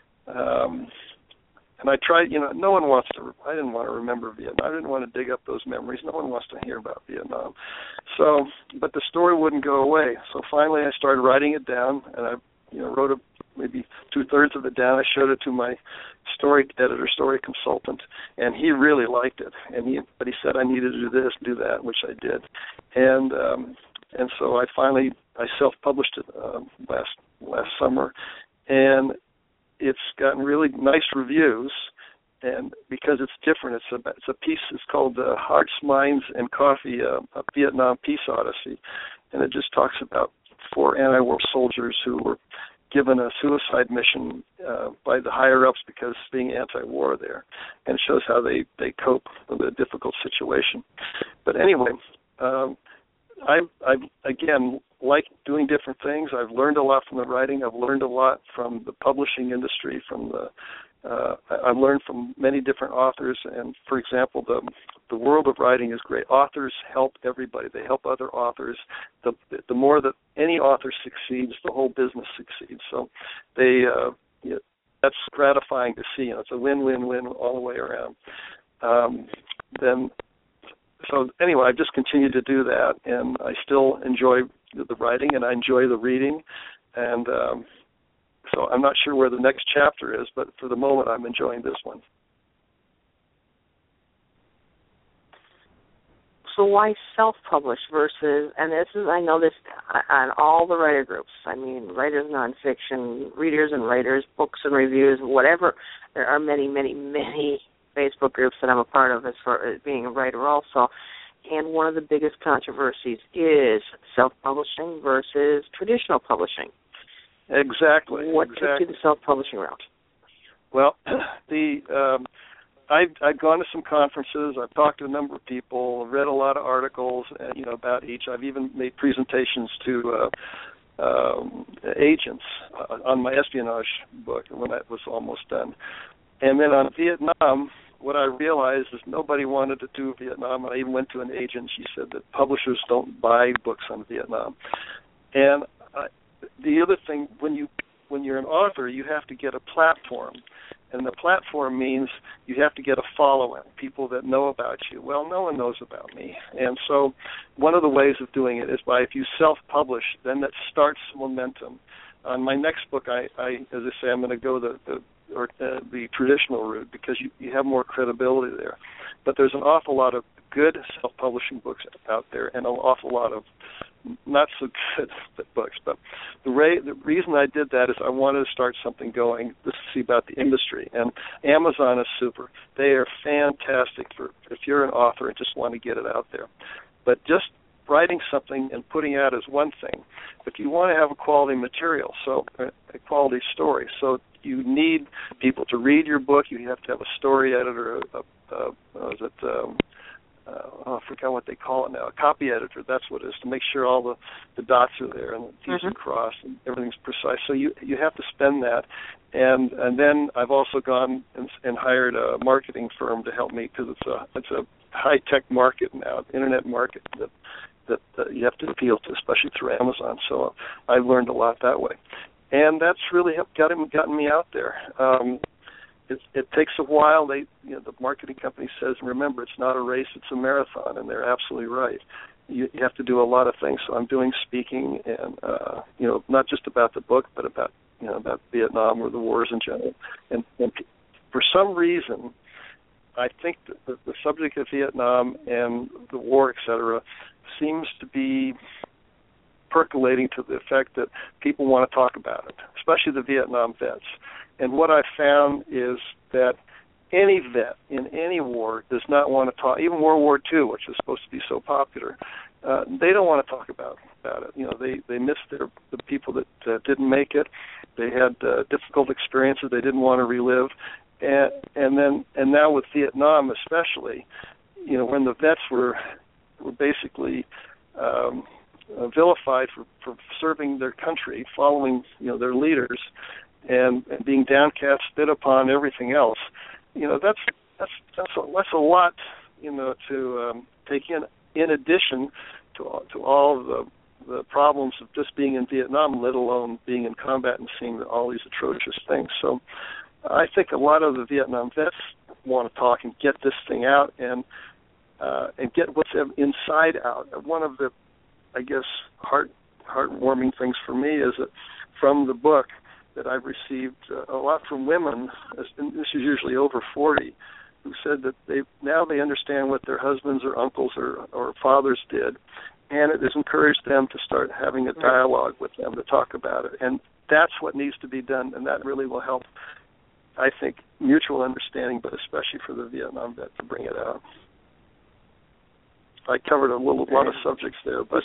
[SPEAKER 3] I tried, no one wants to, I didn't want to remember Vietnam. I didn't want to dig up those memories. No one wants to hear about Vietnam. So, but the story wouldn't go away. So finally I started writing it down, and I, wrote maybe 2/3 of it down. I showed it to my story editor, story consultant, and he really liked it. But he said I needed to do this, do that, which I did. And so I self-published it last summer, and it's gotten really nice reviews, and because it's different, it's a piece. It's called Hearts, Minds, and Coffee: A Vietnam Peace Odyssey, and it just talks about 4 anti-war soldiers who were given a suicide mission by the higher-ups because being anti-war there, and it shows how they cope with a difficult situation. But anyway, I again like doing different things. I've learned a lot from the writing. I've learned a lot from the publishing industry. I've learned from many different authors. And for example, the world of writing is great. Authors help everybody. They help other authors. The more that any author succeeds, the whole business succeeds. So that's gratifying to see. It's a win-win-win all the way around. So anyway, I've just continued to do that, and I still enjoy the writing, and I enjoy the reading, and so I'm not sure where the next chapter is, but for the moment I'm enjoying this one.
[SPEAKER 2] So why self-publish versus, and I know this on all the writer groups, writers, nonfiction, readers and writers, books and reviews, whatever. There are many, many, many Facebook groups that I'm a part of as far as being a writer also, and one of the biggest controversies is self-publishing versus traditional publishing.
[SPEAKER 3] Exactly.
[SPEAKER 2] What took you the self-publishing route?
[SPEAKER 3] Well, I've gone to some conferences. I've talked to a number of people. Read a lot of articles, about each. I've even made presentations to agents on my espionage book when that was almost done. And then on Vietnam, what I realized is nobody wanted to do Vietnam. I even went to an agent. She said that publishers don't buy books on Vietnam. And the other thing, when you're an author, you have to get a platform. And the platform means you have to get a following, people that know about you. Well, no one knows about me. And so one of the ways of doing it is if you self-publish, then that starts momentum. On my next book, as I say, I'm going to go the traditional route because you have more credibility there. But there's an awful lot of good self-publishing books out there and an awful lot of not so good books. But the reason I did that is I wanted to start something going to see about the industry. And Amazon is super. They are fantastic if you're an author and just want to get it out there. But just writing something and putting out is one thing. But you want to have a quality material, so a quality story. So you need people to read your book. You have to have a story editor, I forgot what they call it now, a copy editor. That's what it is, to make sure all the dots are there and the T's are crossed and everything's precise. So you have to spend that. And then I've also gone and hired a marketing firm to help me, because it's a high-tech market now, internet market that you have to appeal to, especially through Amazon. So I've learned a lot that way. And that's really gotten me out there. It takes a while. The marketing company says, remember, it's not a race, it's a marathon, and they're absolutely right. You have to do a lot of things. So I'm doing speaking, and not just about the book, but about Vietnam or the wars in general. And for some reason, I think that the subject of Vietnam and the war, et cetera, seems to be percolating to the effect that people want to talk about it, especially the Vietnam vets. And what I've found is that any vet in any war does not want to talk, even World War II, which is supposed to be so popular, they don't want to talk about it. They miss the people that didn't make it. They had difficult experiences they didn't want to relive. And now with Vietnam especially, when the vets were basically vilified for serving their country, following their leaders, and being downcast, spit upon, everything else, that's a lot to take in addition to all the problems of just being in Vietnam, let alone being in combat and seeing all these atrocious things. So I think a lot of the Vietnam vets want to talk and get this thing out and get what's inside out. One of the, I guess, heartwarming things for me is that from the book that I've received a lot from women, and this is usually over 40, who said that they understand what their husbands or uncles or fathers did, and it has encouraged them to start having a dialogue with them to talk about it. And that's what needs to be done, and that really will help, I think, mutual understanding, but especially for the Vietnam vet, to bring it out. I covered a lot of subjects there, but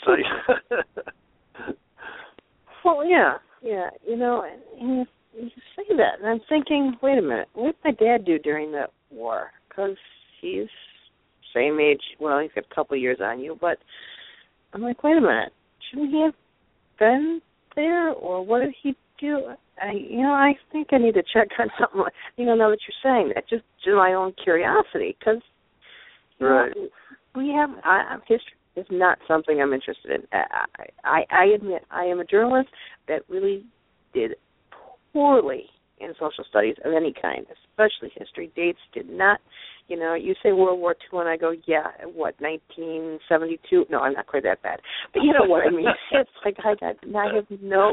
[SPEAKER 2] well, yeah, and you say that, and I'm thinking, wait a minute, what did my dad do during the war? Because he's same age, well, he's got a couple of years on you, but I'm like, wait a minute, shouldn't he have been there, or what did he do? I think I need to check on something, now that you're saying that, just my own curiosity, because
[SPEAKER 3] right.
[SPEAKER 2] History is not something I'm interested in. I admit I am a journalist that really did poorly in social studies of any kind, especially history. Dates did not, you say World War II, and I go, 1972? No, I'm not quite that bad. But you know what I mean. It's like I have no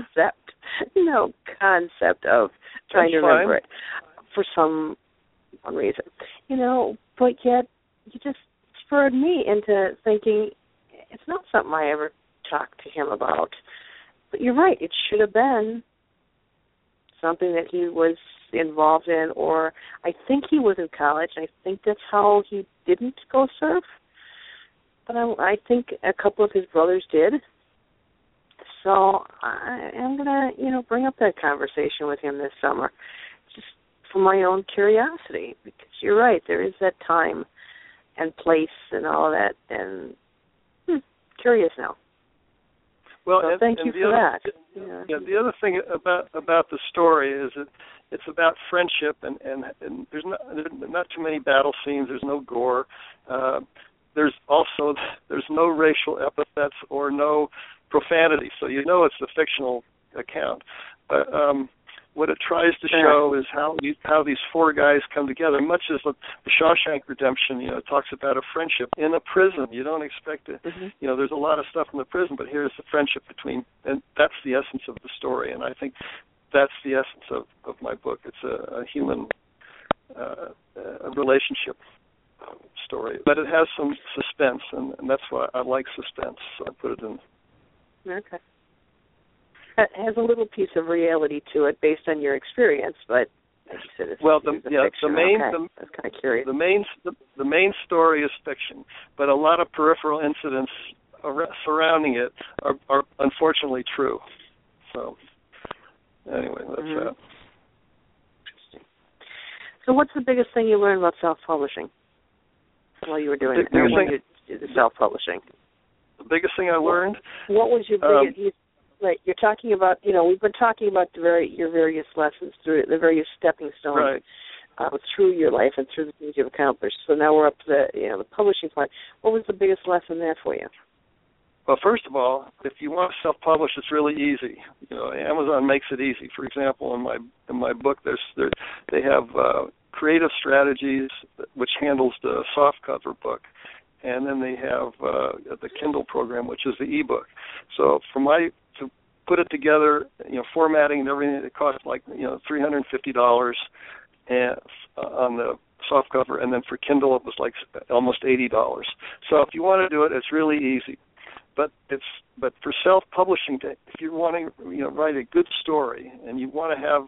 [SPEAKER 2] concept of trying to remember it for some reason. But yet you just spurred me into thinking it's not something I ever talked to him about. But you're right, it should have been something that he was involved in, or I think he was in college. I think that's how he didn't go surf. But I think a couple of his brothers did. So I'm going to, bring up that conversation with him this summer, just for my own curiosity, because you're right, there is that time and place and all of that, and curious now.
[SPEAKER 3] Well,
[SPEAKER 2] so thank you for that.
[SPEAKER 3] The other thing about the story is that it's about friendship, and there's not too many battle scenes. There's no gore. There's no racial epithets or no profanity, so it's a fictional account. But what it tries to show is how these four guys come together, much as the Shawshank Redemption, talks about a friendship in a prison. You don't expect it. There's a lot of stuff in the prison, but here's the friendship between, and that's the essence of the story, and I think that's the essence of my book. It's a human a relationship story, but it has some suspense, and that's why I like suspense, so I put it in.
[SPEAKER 2] Okay. It has a little piece of reality to it based on your experience, but as you said, it's fiction. That's kind of curious.
[SPEAKER 3] The main story is fiction, but a lot of peripheral incidents surrounding it are unfortunately true. So anyway, that's that.
[SPEAKER 2] Interesting. So what's the biggest thing you learned about self-publishing? while you were doing the self-publishing?
[SPEAKER 3] The biggest thing I learned.
[SPEAKER 2] What was your biggest? Right, you're talking about. We've been talking about your various lessons through the various stepping stones.
[SPEAKER 3] Right.
[SPEAKER 2] Through your life and through the things you've accomplished. So now we're up to the publishing part. What was the biggest lesson there for you?
[SPEAKER 3] Well, first of all, if you want to self-publish, it's really easy. Amazon makes it easy. For example, in my book, they have Creative Strategies, which handles the softcover book, and then they have the Kindle program, which is the ebook. So to put it together, formatting and everything, it costs like $350. And on the softcover, and then for Kindle it was like almost $80. So if you want to do it, it's really easy. But for self-publishing, if you want to write a good story and you want to have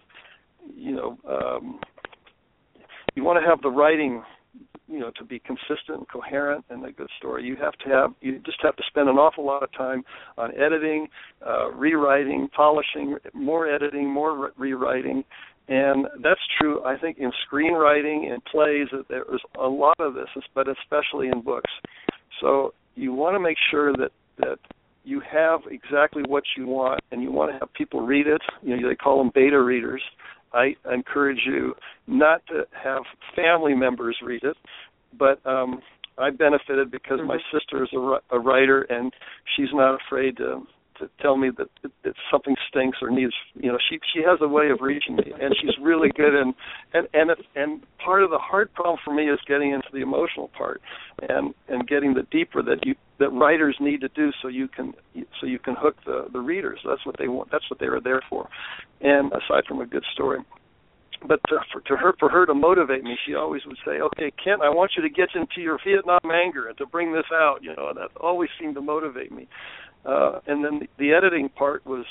[SPEAKER 3] the writing to be consistent and coherent and a good story, you just have to spend an awful lot of time on editing, rewriting, polishing, more editing, more rewriting. And that's true, I think, in screenwriting and plays. There is a lot of this, but especially in books. So you want to make sure that you have exactly what you want, and you want to have people read it. They call them beta readers. I encourage you not to have family members read it, but I benefited because my sister is a writer, and she's not afraid to tell me that something stinks or needs, she has a way of reaching me, and she's really good. And part of the hard problem for me is getting into the emotional part and getting the deeper that writers need to do so you can hook the readers. That's what they want. That's what they are there for. And aside from a good story. But for her to motivate me, she always would say, "Okay, Kent, I want you to get into your Vietnam anger and to bring this out." And that always seemed to motivate me. And then the editing part was,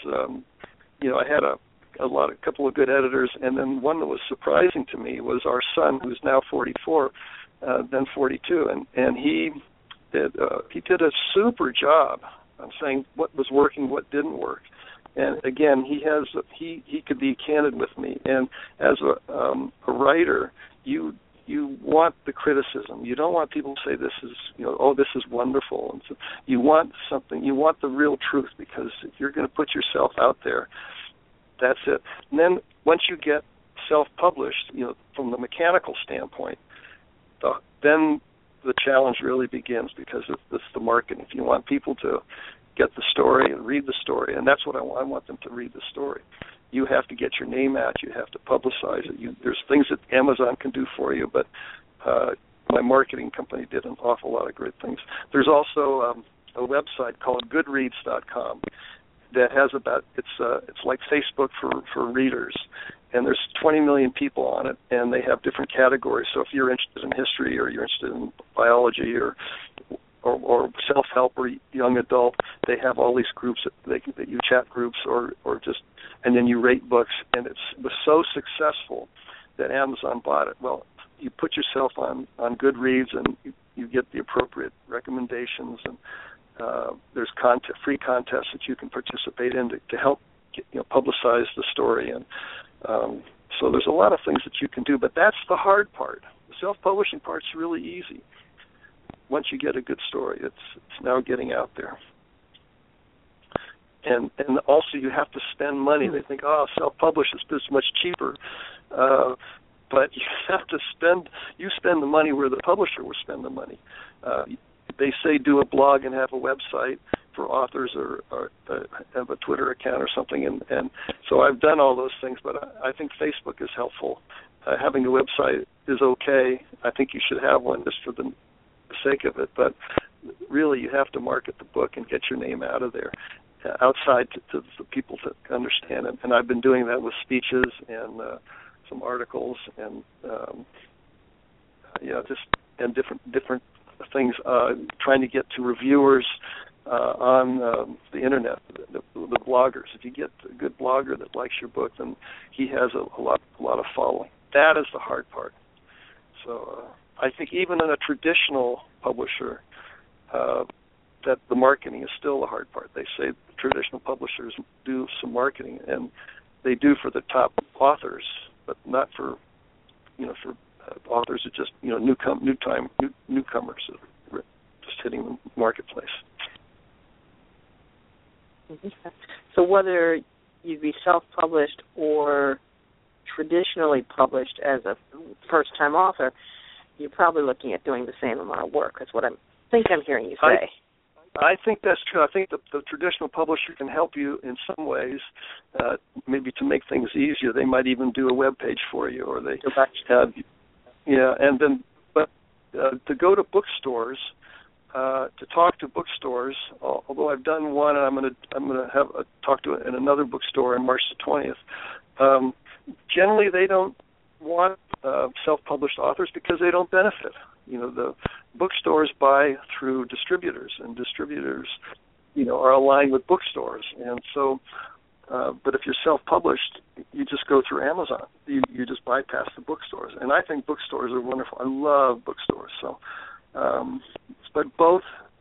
[SPEAKER 3] I had a couple of good editors, and then one that was surprising to me was our son, who's now 44, then 42, and he did a super job on saying what was working, what didn't work. And again, he could be candid with me. And as a writer, you want the criticism. You don't want people to say this is, this is wonderful. And so you want something. You want the real truth, because if you're going to put yourself out there, that's it. And then once you get self-published, from the mechanical standpoint, then the challenge really begins, because it's the marketing. If you want people to get the story and read the story, and that's what I want. I want them to read the story. You have to get your name out. You have to publicize it. There's things that Amazon can do for you, but my marketing company did an awful lot of great things. There's also a website called Goodreads.com that has it's like Facebook for readers, and there's 20 million people on it, and they have different categories. So if you're interested in history, or you're interested in biology, or self-help, or young adult, they have all these groups that you chat groups, or just, and then you rate books. And it was so successful that Amazon bought it. Well, you put yourself on Goodreads, and you get the appropriate recommendations, and there's free contests that you can participate in to help publicize the story. And so there's a lot of things that you can do, but that's the hard part. The self-publishing part's really easy. Once you get a good story, it's now getting out there. And also you have to spend money. They think, self-publish is this much cheaper. But you have to spend the money where the publisher will spend the money. They say do a blog and have a website for authors, or have a Twitter account or something. And so I've done all those things, but I think Facebook is helpful. Having a website is okay. I think you should have one just for the sake of it, but really you have to market the book and get your name out of there, outside to the people to understand it. And I've been doing that with speeches and some articles, and and different things, trying to get to reviewers on the internet, the bloggers. If you get a good blogger that likes your book, then he has a lot of following. That is the hard part. So I think even in a traditional publisher, that the marketing is still the hard part. They say traditional publishers do some marketing, and they do for the top authors, but not for authors are just newcomers that are just hitting the marketplace.
[SPEAKER 2] So whether you'd be self-published or traditionally published as a first-time author, you're probably looking at doing the same amount of work. That's what I'm hearing you say.
[SPEAKER 3] I think that's true. I think the traditional publisher can help you in some ways, maybe to make things easier. They might even do a web page for you, or they and then to go to bookstores, to talk to bookstores. Although I've done one, and I'm going to have a talk to in another bookstore on March the 20th. Generally, they don't want self-published authors because they don't benefit. The bookstores buy through distributors, and distributors, are aligned with bookstores. And so, but if you're self-published, you just go through Amazon. You just bypass the bookstores. And I think bookstores are wonderful. I love bookstores. So, but both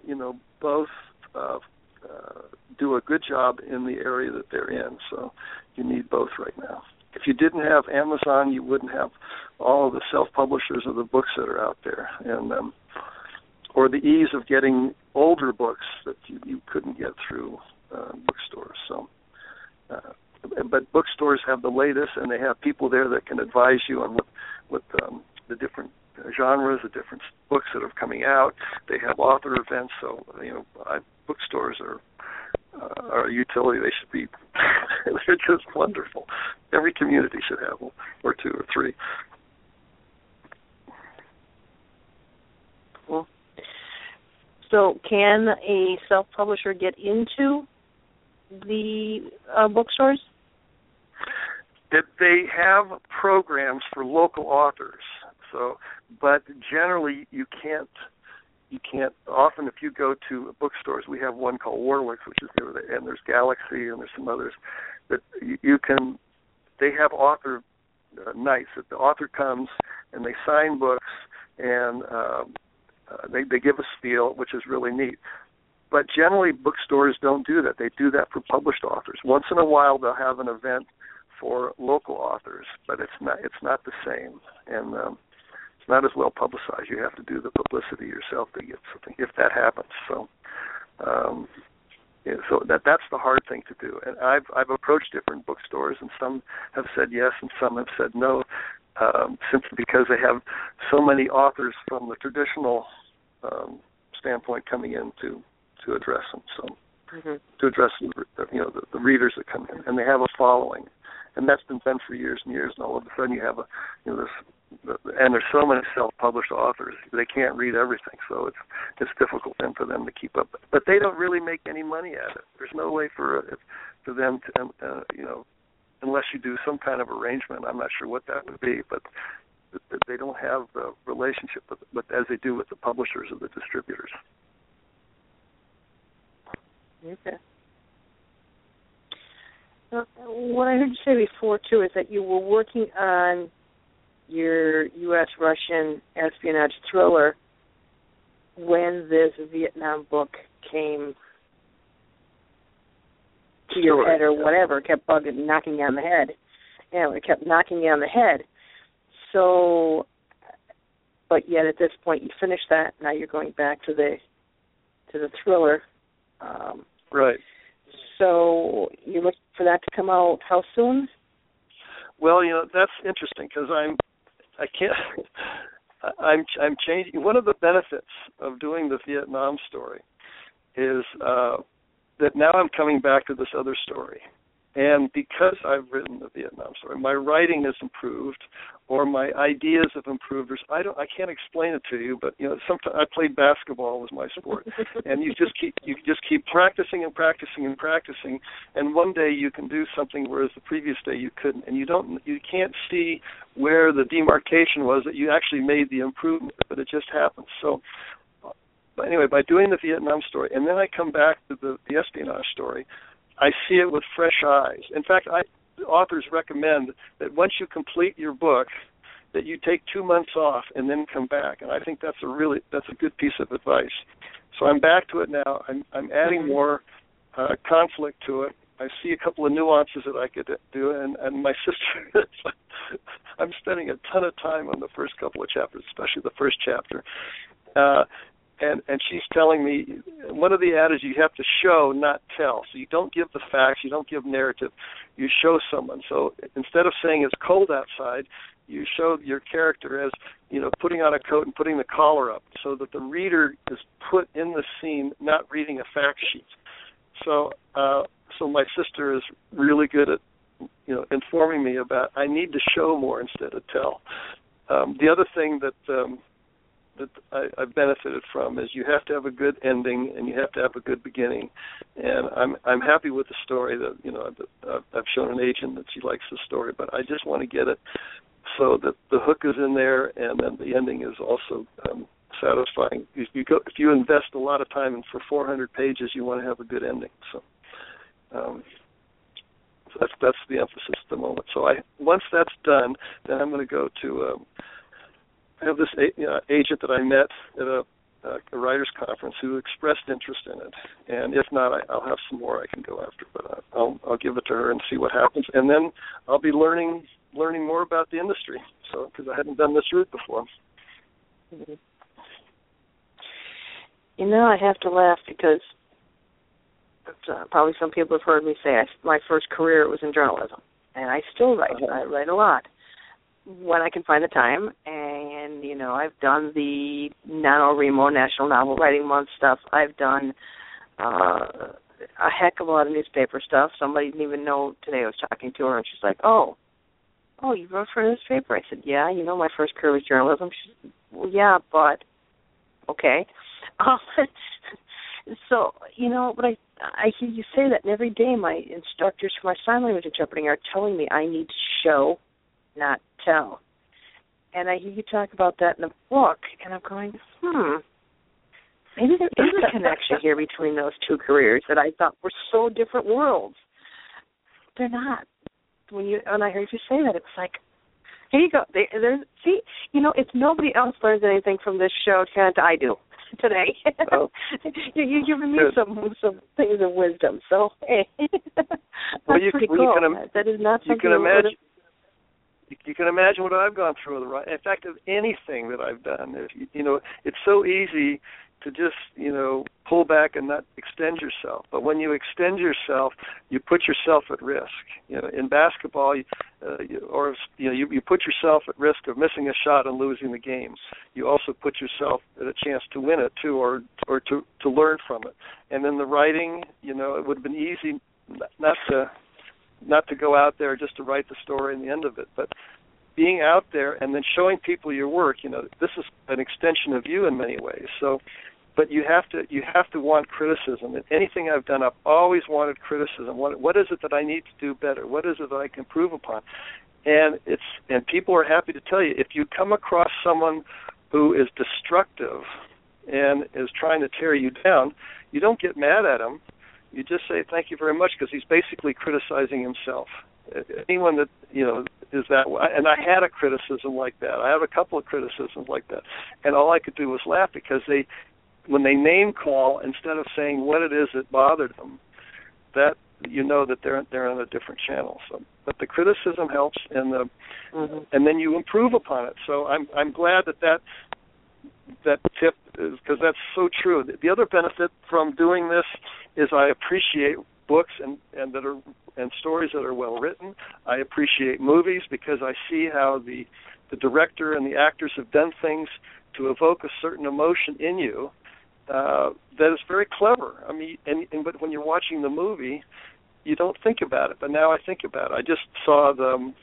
[SPEAKER 3] do a good job in the area that they're in. So you need both right now. If you didn't have Amazon, you wouldn't have all of the self-publishers of the books that are out there, and or the ease of getting older books that you couldn't get through bookstores. So, but bookstores have the latest, and they have people there that can advise you on what the different genres, the different books that are coming out. They have author events, so bookstores are a utility. They should be. They're just wonderful. Every community should have one, or two, or three.
[SPEAKER 2] Cool. So, can a self-publisher get into the bookstores?
[SPEAKER 3] That they have programs for local authors. So, but generally, you can't. Often, if you go to bookstores, we have one called Warwick's, which is there, and there's Galaxy, and there's some others that you can. They have author nights that the author comes and they sign books, and they give a spiel, which is really neat. But generally, bookstores don't do that. They do that for published authors. Once in a while, they'll have an event for local authors, but it's not the same, and it's not as well publicized. You have to do the publicity yourself to get something, if that happens. So, so that's the hard thing to do. And I've approached different bookstores, and some have said yes, and some have said no, simply because they have so many authors from the traditional standpoint coming in to address them. So, to address the readers that come in, and they have a following. And that's been done for years and years, and all of a sudden you have and there's so many self-published authors, they can't read everything, so it's difficult then for them to keep up. But they don't really make any money at it. There's no way for them to, unless you do some kind of arrangement. I'm not sure what that would be, but they don't have the relationship with as they do with the publishers or the distributors.
[SPEAKER 2] Okay. What I heard you say before, too, is that you were working on your U.S.-Russian espionage thriller when this Vietnam book came to your head or whatever, kept knocking you on the head. It kept knocking you on the head. So, but yet at this point you finished that. Now you're going back to the thriller.
[SPEAKER 3] Right.
[SPEAKER 2] So you're looking for that to come out how soon?
[SPEAKER 3] Well, that's interesting because I'm changing. One of the benefits of doing the Vietnam story is that now I'm coming back to this other story. And because I've written the Vietnam story, my writing has improved, or my ideas have improved. I can't explain it to you, but sometimes I played basketball was my sport, and you just keep practicing and practicing and practicing, and one day you can do something whereas the previous day you couldn't, and you can't see where the demarcation was that you actually made the improvement, but it just happens. So, but anyway, by doing the Vietnam story, and then I come back to the espionage story, I see it with fresh eyes. In fact, authors recommend that once you complete your book, that you take 2 months off and then come back. And I think that's a good piece of advice. So I'm back to it now. I'm adding more conflict to it, I see a couple of nuances that I could do, and my sister, I'm spending a ton of time on the first couple of chapters, especially the first chapter, and she's telling me one of the adages, you have to show, not tell. So you don't give the facts, you don't give narrative, you show someone. So instead of saying it's cold outside, you show your character as, putting on a coat and putting the collar up, so that the reader is put in the scene, not reading a fact sheet. So my sister is really good at, informing me about I need to show more instead of tell. The other thing that I've benefited from is you have to have a good ending and you have to have a good beginning. And I'm happy with the story that I've shown an agent that she likes the story, but I just want to get it so that the hook is in there and then the ending is also satisfying. If you invest a lot of time and for 400 pages, you want to have a good ending. So that's the emphasis at the moment. So once that's done, then I'm going to go to I have this agent that I met at a writers' conference who expressed interest in it, and if not, I'll have some more I can go after. But I'll give it to her and see what happens, and then I'll be learning more about the industry. So because I hadn't done this route before.
[SPEAKER 2] Mm-hmm. I have to laugh because probably some people have heard me say my first career was in journalism, and I still write. I write a lot when I can find the time, and I've done the NaNoWriMo National Novel Writing Month stuff. I've done a heck of a lot of newspaper stuff. Somebody didn't even know today I was talking to her, and she's like, oh, you wrote for a newspaper? I said, yeah, my first career was journalism. She said, well, yeah, but okay. So, but I hear you say that, and every day my instructors for my sign language interpreting are telling me I need to show, not tell. And I hear you talk about that in the book, and I'm going, maybe there is a connection here between those two careers that I thought were so different worlds. They're not. When I heard you say that, it's like, here you go. See, if nobody else learns anything from this show, I do today. Oh. You're giving me some things of wisdom. So, hey, that's pretty cool. That is not something
[SPEAKER 3] you can imagine what I've gone through with the writing. In fact, of anything that I've done, it's so easy to just, pull back and not extend yourself. But when you extend yourself, you put yourself at risk. In basketball, you put yourself at risk of missing a shot and losing the game. You also put yourself at a chance to win it too, or to learn from it. And then the writing, it would have been easy not to go out there just to write the story and the end of it, but being out there and then showing people your work. This is an extension of you in many ways. So, but you have to want criticism. In anything I've done, I've always wanted criticism. What is it that I need to do better? What is it that I can improve upon? And people are happy to tell you if you come across someone who is destructive and is trying to tear you down, you don't get mad at him. You just say thank you very much, because he's basically criticizing himself. Anyone that is that way, and I had a criticism like that. I have a couple of criticisms like that, and all I could do was laugh, because when they name call instead of saying what it is that bothered them, that that they're on a different channel. So, but the criticism helps, and then you improve upon it. So I'm glad that tip is, because that's so true. The other benefit from doing this is I appreciate books and stories that are well written. I appreciate movies because I see how the director and the actors have done things to evoke a certain emotion in you that is very clever. I mean, but when you're watching the movie, you don't think about it. But now I think about it. I just saw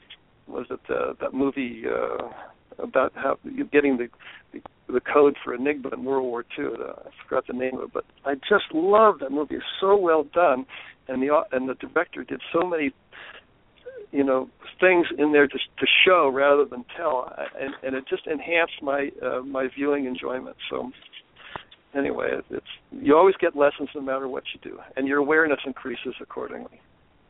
[SPEAKER 3] that movie about how getting the code for Enigma in World War II. I forgot the name of it, but I just love that movie. It's so well done, and the director did so many things in there to show rather than tell, and it just enhanced my viewing enjoyment. So anyway, you always get lessons no matter what you do, and your awareness increases accordingly.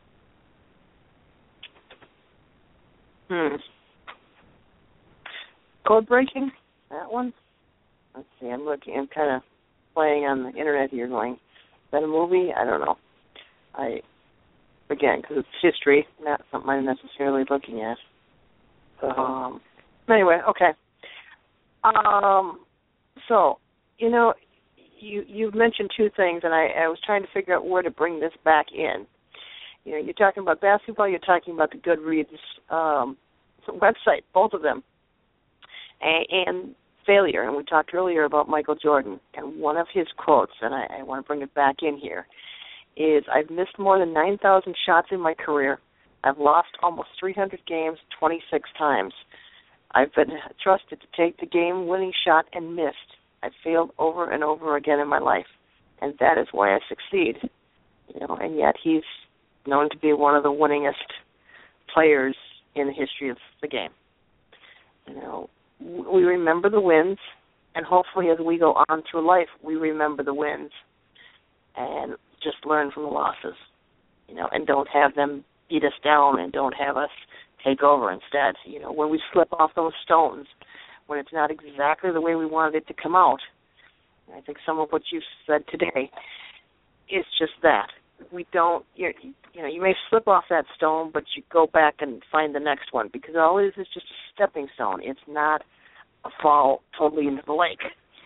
[SPEAKER 2] Code breaking, that one. Let's see. I'm kind of playing on the internet here, going, is that a movie? I don't know. again, because it's history, not something I'm necessarily looking at. Anyway, okay. So, you've mentioned two things, and I was trying to figure out where to bring this back in. You're talking about basketball, you're talking about the Goodreads website, both of them, and failure. And we talked earlier about Michael Jordan, and one of his quotes, and I want to bring it back in here, is, "I've missed more than 9,000 shots in my career. I've lost almost 300 games 26 times. I've been trusted to take the game-winning shot and missed. I've failed over and over again in my life, and that is why I succeed." And yet he's known to be one of the winningest players in the history of the game. We remember the wins, and hopefully as we go on through life, we remember the wins and just learn from the losses, and don't have them beat us down and don't have us take over instead. When we slip off those stones, when it's not exactly the way we wanted it to come out. And I think some of what you've said today is just that. We don't, you may slip off that stone, but you go back and find the next one, because all it is just a stepping stone. It's not a fall totally into the lake.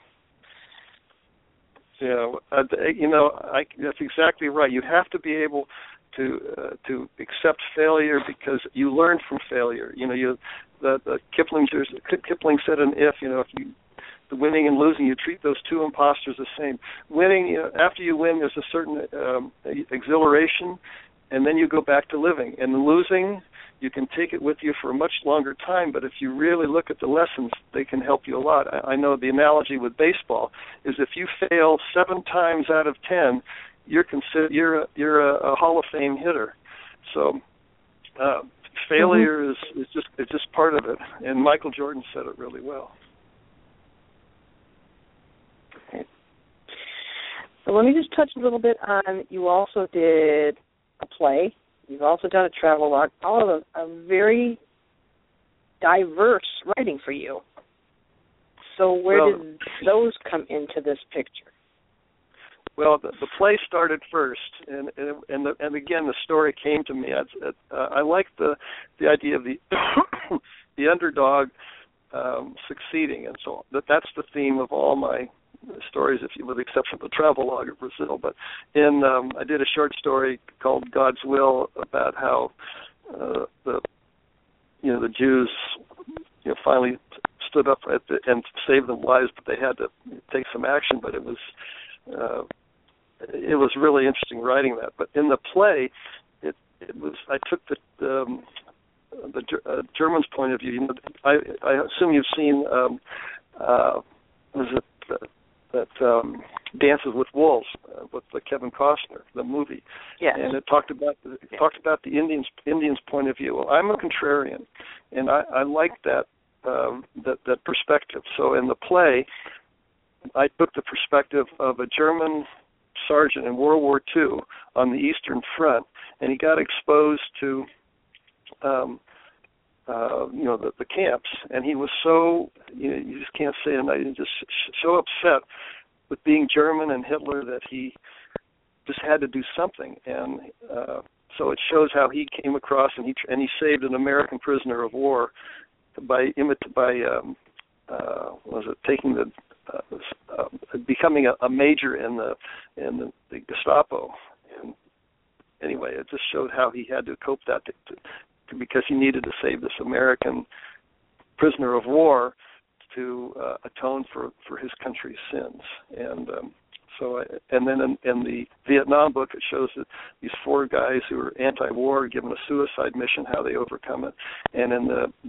[SPEAKER 3] Yeah, that's exactly right. You have to be able to accept failure, because you learn from failure. Kipling said an if you the winning and losing, you treat those two imposters the same. Winning, after you win, there's a certain exhilaration, and then you go back to living. And losing, you can take it with you for a much longer time, but if you really look at the lessons, they can help you a lot. I know the analogy with baseball is, if you fail 7 times out of 10, you're a Hall of Fame hitter. So failure is just part of it, and Michael Jordan said it really well.
[SPEAKER 2] Okay. So let me just touch a little bit on, you also did a play, you've also done a travel log, all of a very diverse writing for you. So where did those come into this picture?
[SPEAKER 3] Well, the play started first, and again, the story came to me. I like the idea of the underdog succeeding, and so that's the theme of all my stories, with the exception of the travel log of Brazil. But I did a short story called God's Will, about how the Jews finally stood up and saved their lives, but they had to take some action. But it was really interesting writing that. But in the play, it was, I took the German's point of view. I assume you've seen Dances with Wolves with Kevin Costner, the movie.
[SPEAKER 2] Yes.
[SPEAKER 3] And it talked about the Indians' point of view. Well, I'm a contrarian, and I like that perspective. So in the play, I took the perspective of a German sergeant in World War II on the Eastern Front, and he got exposed to the camps, and he was so, you just can't say it, he just so upset with being German and Hitler that he just had to do something. And so it shows how he came across, and he saved an American prisoner of war by becoming a major in the Gestapo. And anyway, it just showed how he had to cope that because he needed to save this American prisoner of war to atone for his country's sins. And and then in the Vietnam book, it shows that these 4 guys who are anti-war given a suicide mission, how they overcome it. And in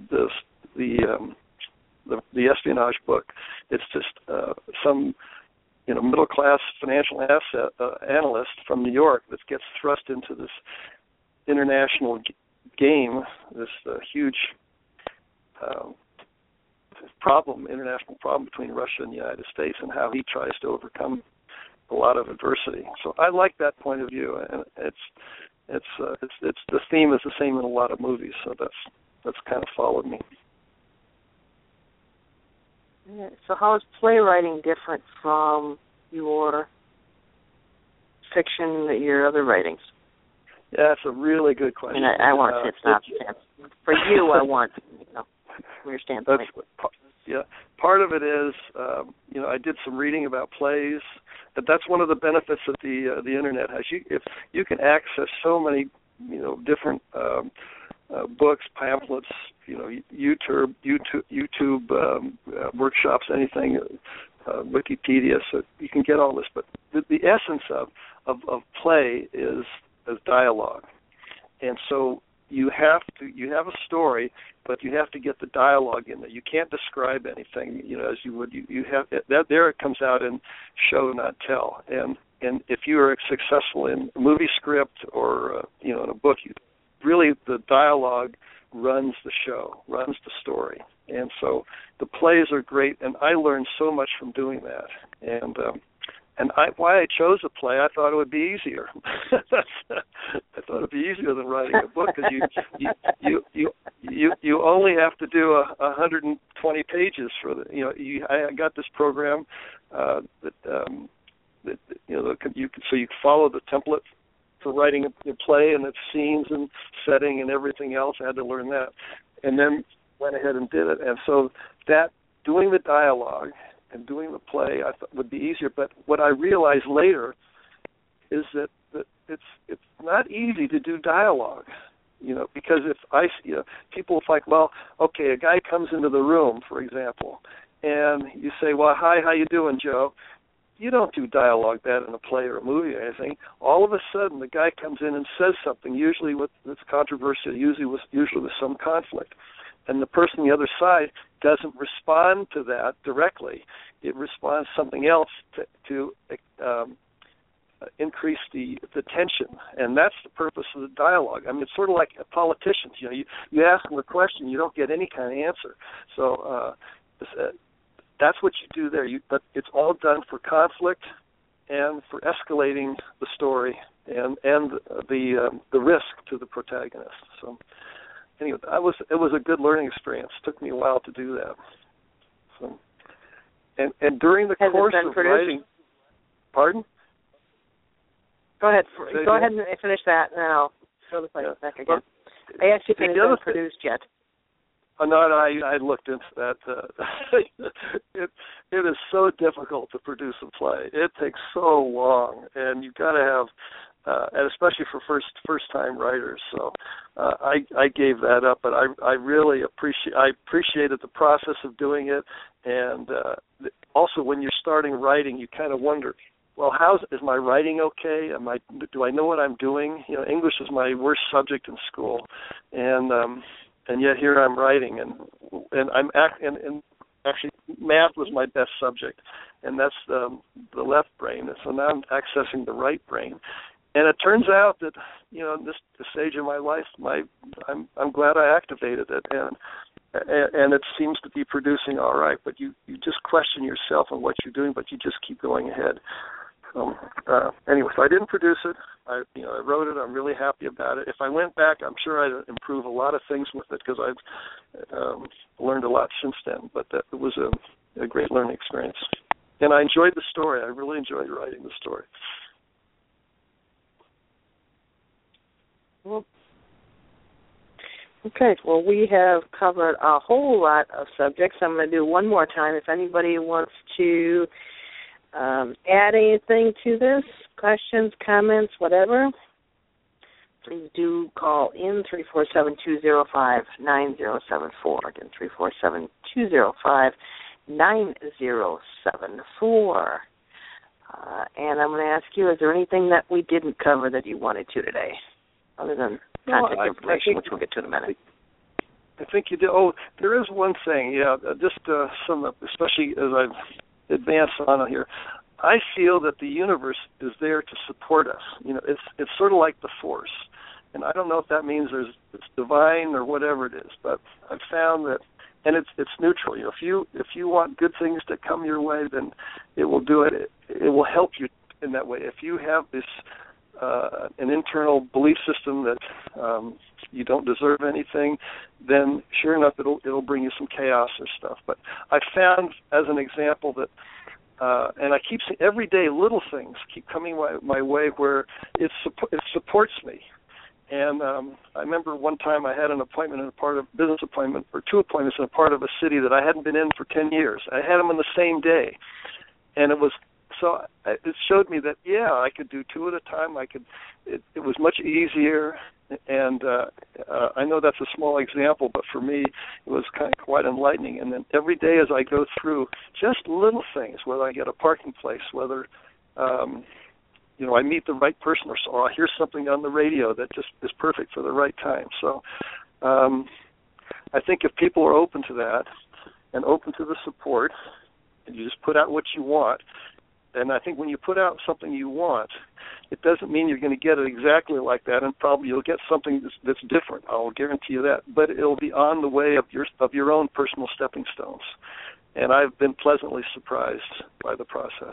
[SPEAKER 3] the espionage book, it's just some middle-class financial analyst from New York that gets thrust into this international game, this huge international problem between Russia and the United States, and how he tries to overcome a lot of adversity. So I like that point of view, and it's the theme is the same in a lot of movies. So that's kind of followed me.
[SPEAKER 2] So how is playwriting different from your fiction, your other writings?
[SPEAKER 3] Yeah, that's a really good question.
[SPEAKER 2] I mean, I want to not for you. I want from your standpoint.
[SPEAKER 3] Part of it is I did some reading about plays, but that's one of the benefits that the internet has. You can access so many different books, pamphlets, YouTube workshops, anything, Wikipedia. So you can get all this, but the essence of play is dialogue, and so you have a story, but you have to get the dialogue in there. You can't describe anything, as you would. You have that there. It comes out in show, not tell. And if you are successful in a movie script or in a book, really the dialogue runs the show, runs the story. And so the plays are great, and I learned so much from doing that. And why I chose a play, I thought it would be easier. I thought it'd be easier than writing a book because you only have to do 120 pages for the. I got this program that you can follow the template for writing a play and its scenes and setting and everything else. I had to learn that, and then went ahead and did it. And so that doing the dialogue and doing the play I thought would be easier, but what I realized later is that it's not easy to do dialogue, because if people think, well, okay, a guy comes into the room, for example, and you say, well, hi, how you doing, Joe? You don't do dialogue that in a play or a movie or anything. All of a sudden, the guy comes in and says something, usually that's controversial, usually with some conflict. And the person on the other side doesn't respond to that directly. It responds something else to increase the tension, and that's the purpose of the dialogue. I mean, it's sort of like politicians. You ask them a question, you don't get any kind of answer. So that's what you do there. But it's all done for conflict and for escalating the story and the risk to the protagonist. So. Anyway, it was a good learning experience. It took me a while to do that. So, and during the course of writing, pardon?
[SPEAKER 2] Go ahead. Go ahead and finish that, and then I'll throw the place back again. I asked you if it was produced yet.
[SPEAKER 3] No, I looked into that. It is so difficult to produce a play. It takes so long, and you've got to have. And especially for first-time writers, so I gave that up. But I really appreciated the process of doing it, and also when you're starting writing, you kind of wonder, well, is my writing okay? Do I know what I'm doing? English is my worst subject in school, and yet here I'm writing, and actually math was my best subject, and that's the left brain. And so now I'm accessing the right brain. And it turns out that, in this stage of my life, I'm glad I activated it, and it seems to be producing all right. But you just question yourself and what you're doing, but you just keep going ahead. Anyway, so I didn't produce it. I wrote it. I'm really happy about it. If I went back, I'm sure I'd improve a lot of things with it because I've learned a lot since then. But it was a great learning experience, and I enjoyed the story. I really enjoyed writing the story.
[SPEAKER 2] Okay, well, we have covered a whole lot of subjects. I'm going to do one more time. If anybody wants to add anything to this, questions, comments, whatever, please do call in 347-205-9074. Again, 347-205-9074. And I'm going to ask you, is there anything that we didn't cover that you wanted to today? Other than contact information, which we'll get to in a minute.
[SPEAKER 3] I think you did. Oh, there is one thing. Yeah, just some, especially as I've advanced on here. I feel that the universe is there to support us. It's sort of like the Force, and I don't know if that means it's divine or whatever it is, but I've found that, and it's neutral. If you want good things to come your way, then it will do it. It will help you in that way. If you have this. An internal belief system that you don't deserve anything, then sure enough it'll bring you some chaos or stuff. But I found, as an example, that and I keep seeing every day little things keep coming my way where it supports me. And I remember one time I had an appointment in a part of business appointment, or two appointments in a part of a city that I hadn't been in for 10 years. I had them on the same day, and it showed me that I could do two at a time. It was much easier, and I know that's a small example, but for me it was quite enlightening. And then every day as I go through, just little things, whether I get a parking place, whether I meet the right person, or I hear something on the radio that just is perfect for the right time. So I think if people are open to that and open to the support, and you just put out what you want, and I think when you put out something you want, it doesn't mean you're going to get it exactly like that, and probably you'll get something that's different. I'll guarantee you that. But it'll be on the way of your own personal stepping stones. And I've been pleasantly surprised by the process.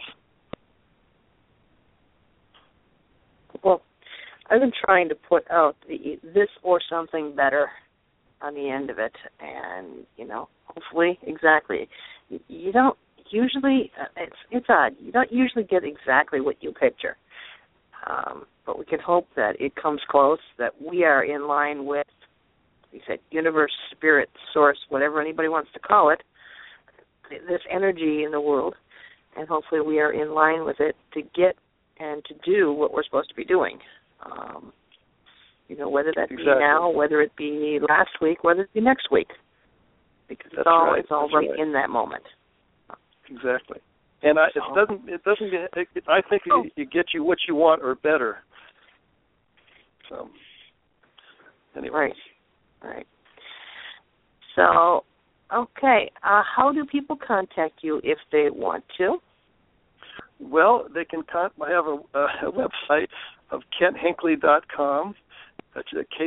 [SPEAKER 2] Well, I've been trying to put out this or something better on the end of it, and hopefully, exactly. You don't usually. It's odd. You don't usually get exactly what you picture, but we can hope that it comes close. That we are in line with, we said, universe, spirit, source, whatever anybody wants to call it. This energy in the world, and hopefully we are in line with it to get and to do what we're supposed to be doing. Whether that be now, whether it be last week, whether it be next week, because it's all right in that moment.
[SPEAKER 3] Exactly. And I think it gets you what you want or better. So anyway.
[SPEAKER 2] Right. So, okay, how do people contact you if they want to?
[SPEAKER 3] Well, they can I have a website of KentHinkley.com. That's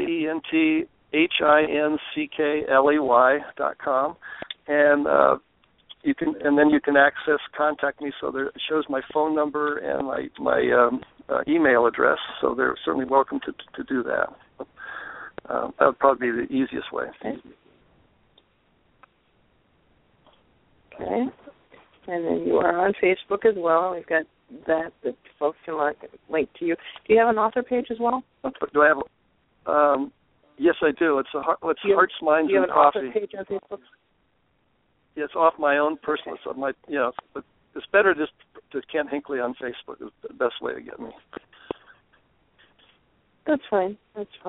[SPEAKER 3] KentHinkley.com, and then you can contact me. So there it shows my phone number and my email address. So they're certainly welcome to do that. That would probably be the easiest way.
[SPEAKER 2] Okay. And then you are on Facebook as well. We've got that folks can link to you. Do you have an author page as well?
[SPEAKER 3] Do I have? Yes, I do. It's Hearts, Minds, and Coffee. Do you have an author page on Facebook? Yeah, it's off my own personal. So but it's better just to Kent Hinkley on Facebook. Is the best way to get me.
[SPEAKER 2] That's fine.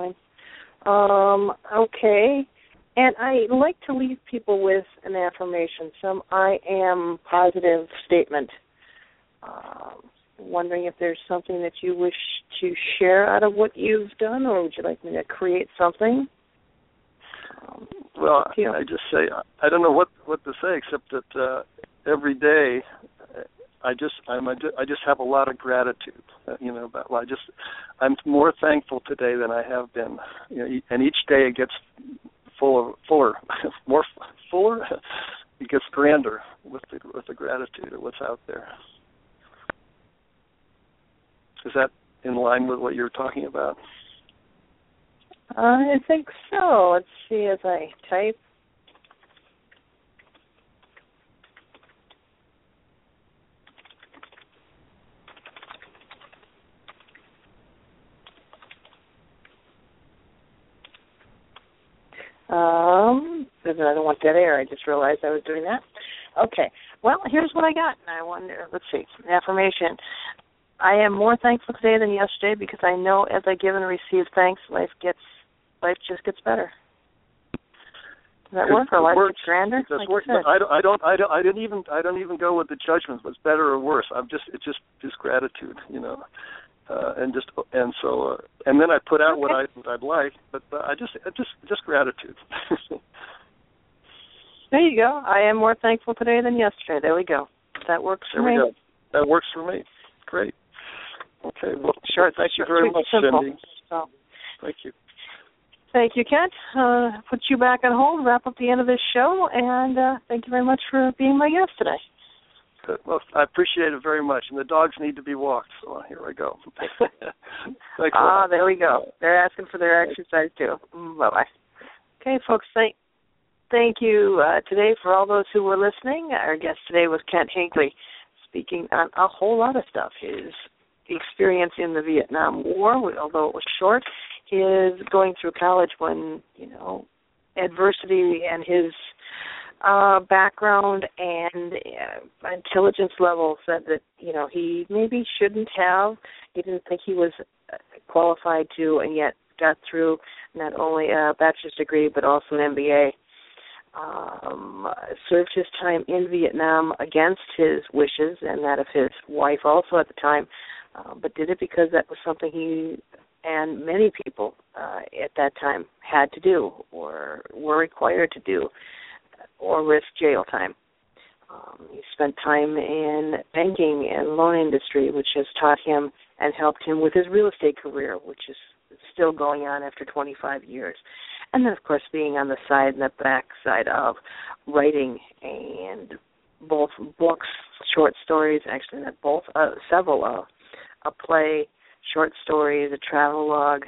[SPEAKER 2] Okay. And I like to leave people with an affirmation, some I am positive statement. Wondering if there's something that you wish to share out of what you've done, or would you like me to create something?
[SPEAKER 3] Well, I just say I don't know what to say except that every day I just have a lot of gratitude. About I'm more thankful today than I have been. And each day it gets fuller, more fuller. It gets grander with the gratitude of what's out there. Is that in line with what you're talking about?
[SPEAKER 2] I think so. Let's see as I type. Because I don't want dead air. I just realized I was doing that. Okay. Well, here's what I got. I wonder, let's see, affirmation. I am more thankful today than yesterday because I know as I give and receive thanks, life just gets better. Does that work? Or life gets grander?
[SPEAKER 3] It does work. I don't even go with the judgments. What's better or worse? It's just gratitude, and then I put out what I'd like, but I just gratitude.
[SPEAKER 2] There you go. I am more thankful today than yesterday. There we go. That works for me.
[SPEAKER 3] There we go. That works for me. Great. Okay. Well, sure. Thank you very much, Cindy.
[SPEAKER 2] So,
[SPEAKER 3] thank you.
[SPEAKER 2] Thank you, Kent. Put you back on hold, wrap up the end of this show, and thank you very much for being my guest today.
[SPEAKER 3] Good. Well, I appreciate it very much. And the dogs need to be walked, so here I go. Thanks a lot.
[SPEAKER 2] There we go. They're asking for their exercise, too. Bye-bye. Okay, folks, thank you today for all those who were listening. Our guest today was Kent Hinkley, speaking on a whole lot of stuff. His experience in the Vietnam War, although it was short, his going through college when, adversity and his background and intelligence level said that, he maybe shouldn't have. He didn't think he was qualified to, and yet got through not only a bachelor's degree but also an MBA. Served his time in Vietnam against his wishes and that of his wife also at the time, but did it because that was something he and many people at that time had to do or were required to do or risk jail time. He spent time in banking and loan industry, which has taught him and helped him with his real estate career, which is still going on after 25 years. And then, of course, being on the side and the back side of writing and both books, short stories, actually both, several, a play, short stories, a travelogue,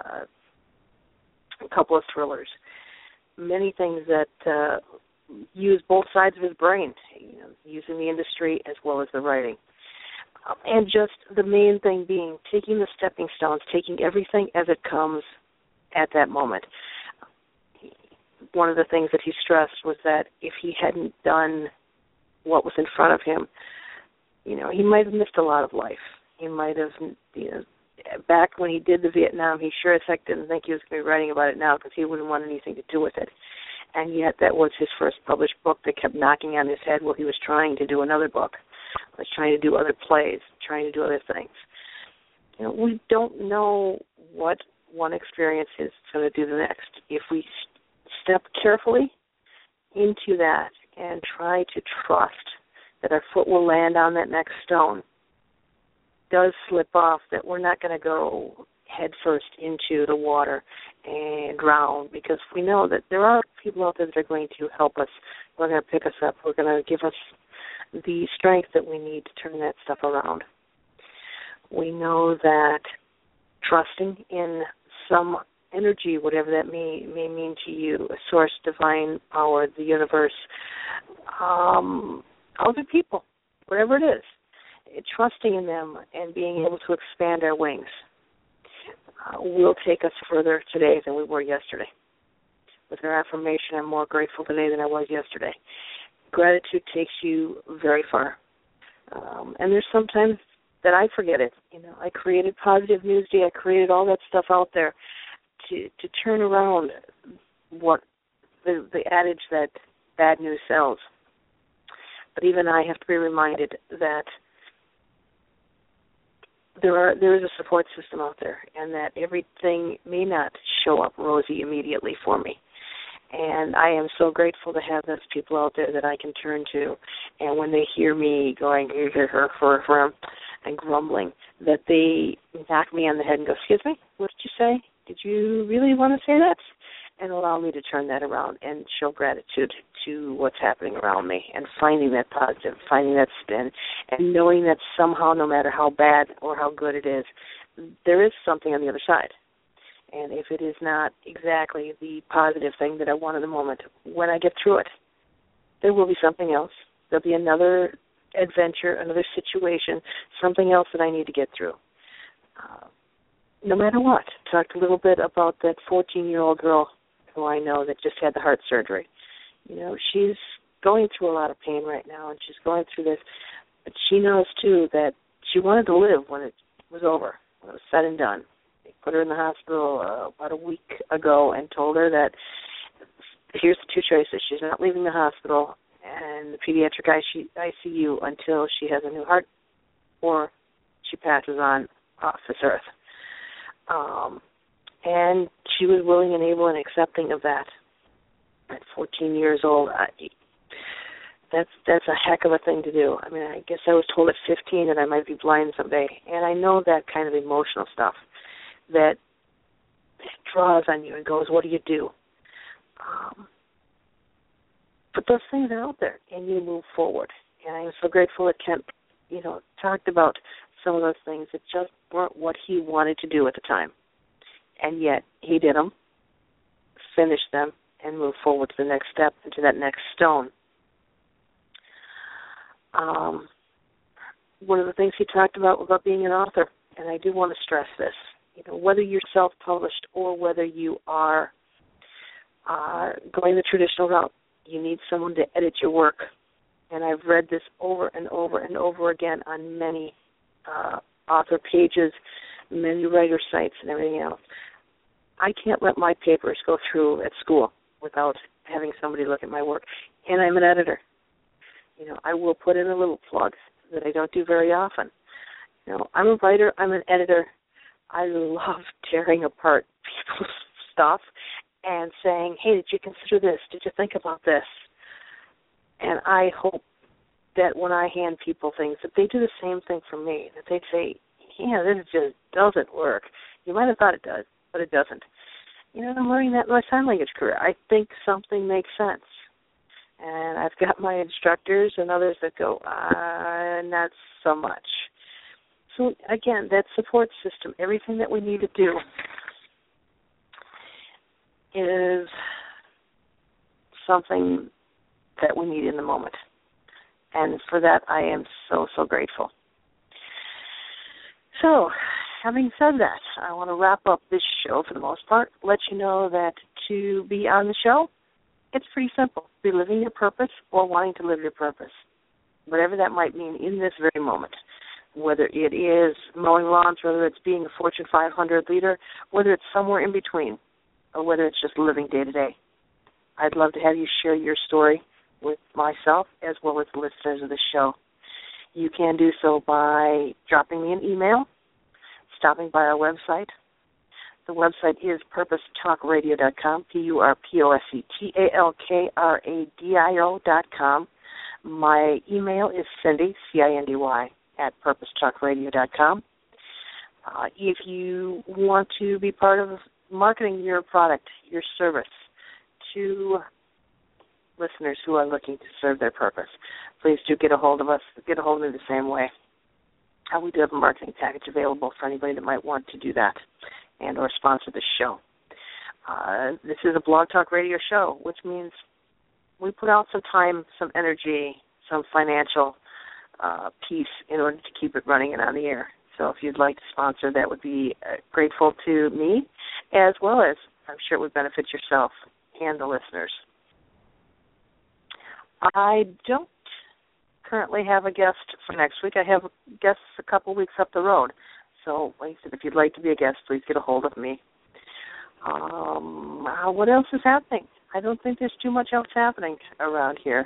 [SPEAKER 2] a couple of thrillers, many things that use both sides of his brain, using the industry as well as the writing. And just the main thing being taking the stepping stones, taking everything as it comes at that moment. One of the things that he stressed was that if he hadn't done what was in front of him, he might have missed a lot of life. He might have, back when he did the Vietnam, he sure as heck didn't think he was going to be writing about it now because he wouldn't want anything to do with it. And yet that was his first published book that kept knocking on his head while he was trying to do another book, was trying to do other plays, trying to do other things. We don't know what one experience is going to do the next. If we step carefully into that and try to trust that our foot will land on that next stone, does slip off, that we're not going to go head first into the water and drown, because we know that there are people out there that are going to help us. We're going to pick us up. We're going to give us the strength that we need to turn that stuff around. We know that trusting in some energy, whatever that may mean to you, a source, divine power, the universe, other people, whatever it is, trusting in them and being able to expand our wings will take us further today than we were yesterday. With our affirmation, I'm more grateful today than I was yesterday. Gratitude takes you very far. And there's sometimes that I forget it. I created Positive News Day. I created all that stuff out there to turn around what the adage that bad news sells. But even I have to be reminded that there is a support system out there, and that everything may not show up rosy immediately for me. And I am so grateful to have those people out there that I can turn to. And when they hear me going and grumbling, that they knock me on the head and go, "Excuse me, what did you say? Did you really want to say that?" And allow me to turn that around and show gratitude to what's happening around me and finding that positive, finding that spin, and knowing that somehow, no matter how bad or how good it is, there is something on the other side. And if it is not exactly the positive thing that I want in the moment, when I get through it, there will be something else. There'll be another adventure, another situation, something else that I need to get through. No matter what. Talked a little bit about that 14-year-old girl who I know that just had the heart surgery. She's going through a lot of pain right now, and she's going through this. But she knows, too, that she wanted to live when it was over, when it was said and done. They put her in the hospital about a week ago and told her that here's the two choices. She's not leaving the hospital and the pediatric ICU until she has a new heart, or she passes on off this earth. And she was willing and able and accepting of that. At 14 years old, that's a heck of a thing to do. I mean, I guess I was told at 15 that I might be blind someday, and I know that kind of emotional stuff that draws on you and goes, what do you do? But those things are out there, and you move forward. And I am so grateful that Kent, talked about some of those things that just weren't what he wanted to do at the time. And yet he did them, finished them, and moved forward to the next step, into that next stone. One of the things he talked about being an author, and I do want to stress this, whether you're self-published or whether you are going the traditional route, you need someone to edit your work. And I've read this over and over and over again on many author pages, many writer sites, and everything else. I can't let my papers go through at school without having somebody look at my work. And I'm an editor. I will put in a little plug that I don't do very often. I'm a writer. I'm an editor. I love tearing apart people's stuff and saying, hey, did you consider this? Did you think about this? And I hope that when I hand people things, that they do the same thing for me, that they say, yeah, this just doesn't work. You might have thought it does, but it doesn't. I'm learning that in my sign language career. I think something makes sense. And I've got my instructors and others that go, not so much. So, again, that support system, everything that we need to do is something that we need in the moment. And for that, I am so, so grateful. So, having said that, I want to wrap up this show for the most part, let you know that to be on the show, it's pretty simple. Be living your purpose or wanting to live your purpose, whatever that might mean in this very moment, whether it is mowing lawns, whether it's being a Fortune 500 leader, whether it's somewhere in between, or whether it's just living day to day. I'd love to have you share your story with myself as well as the listeners of the show. You can do so by dropping me an email, stopping by our website. The website is purposetalkradio.com, PURPOSETALKRADIO.com. My email is Cindy, CINDY, at purposetalkradio.com. If you want to be part of marketing your product, your service, to listeners who are looking to serve their purpose, please do get a hold of us. Get a hold of me the same way. We do have a marketing package available for anybody that might want to do that and or sponsor the show. This is a Blog Talk Radio show, which means we put out some time, some energy, some financial piece in order to keep it running and on the air. So if you'd like to sponsor, that would be grateful to me, as well as I'm sure it would benefit yourself and the listeners. I don't currently have a guest for next week. I have guests a couple weeks up the road. So, like I said, if you'd like to be a guest, please get a hold of me. What else is happening? I don't think there's too much else happening around here.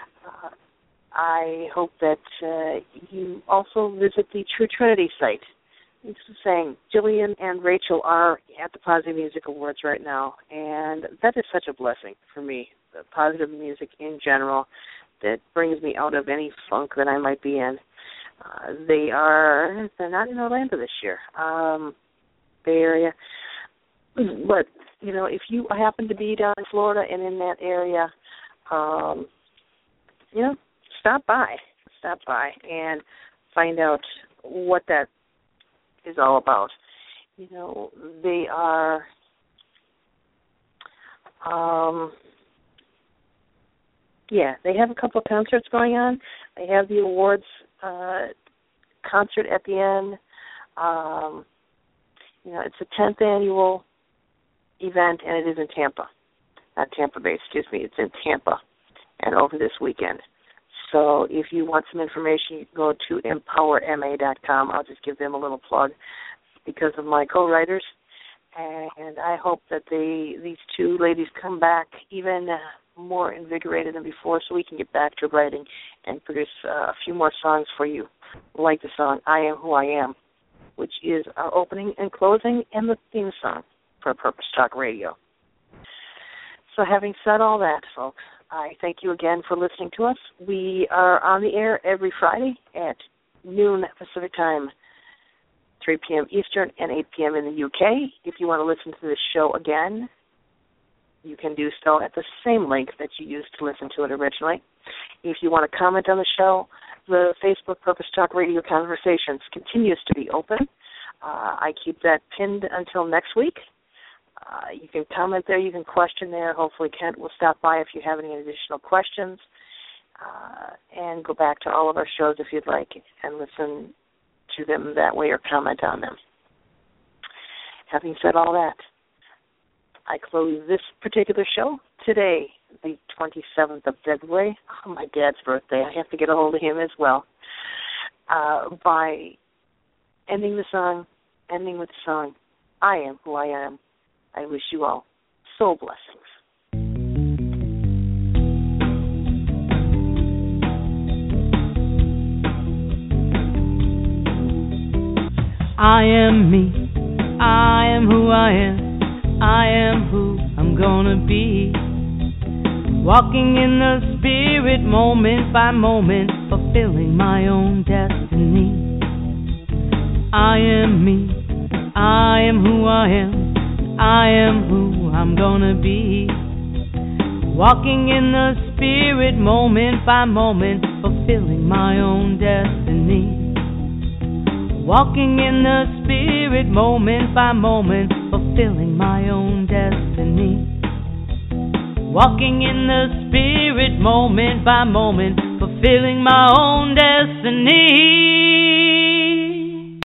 [SPEAKER 2] I hope that you also visit the True Trinity site. It's saying Jillian and Rachel are at the Positive Music Awards right now, and that is such a blessing for me. The positive music in general that brings me out of any funk that I might be in. They're not in Orlando this year, Bay Area. But, if you happen to be down in Florida and in that area, stop by and find out what that is all about. They are, they have a couple of concerts going on. They have the awards concert at the end. It's a 10th annual event, and it is in Tampa. Not Tampa Bay, excuse me. It's in Tampa and over this weekend. So if you want some information, you can go to empowerma.com. I'll just give them a little plug because of my co-writers. And I hope that these two ladies come back even more invigorated than before so we can get back to writing and produce a few more songs for you, like the song I Am Who I Am, which is our opening and closing and the theme song for Purpose Talk Radio. So having said all that, folks, I thank you again for listening to us. We are on the air every Friday at noon Pacific Time, 3 p.m. Eastern, and 8 p.m. in the UK. If you want to listen to this show again, you can do so at the same link that you used to listen to it originally. If you want to comment on the show, the Facebook Purpose Talk Radio Conversations continues to be open. I keep that pinned until next week. You can comment there. You can question there. Hopefully Kent will stop by if you have any additional questions, and go back to all of our shows if you'd like and listen to them that way or comment on them. having said all that, I close this particular show today, the 27th of February, my dad's birthday. I have to get a hold of him as well, by ending with the song, I Am Who I Am. I wish you all soul blessings.
[SPEAKER 1] I am me, I am who I am, I am who I'm gonna be. Walking in the spirit moment by moment, fulfilling my own destiny. I am me, I am who I am, I am who I'm gonna be. Walking in the spirit moment by moment, fulfilling my own destiny. Walking in the spirit moment by moment, fulfilling my own destiny. Walking in the spirit moment by moment, fulfilling my own destiny.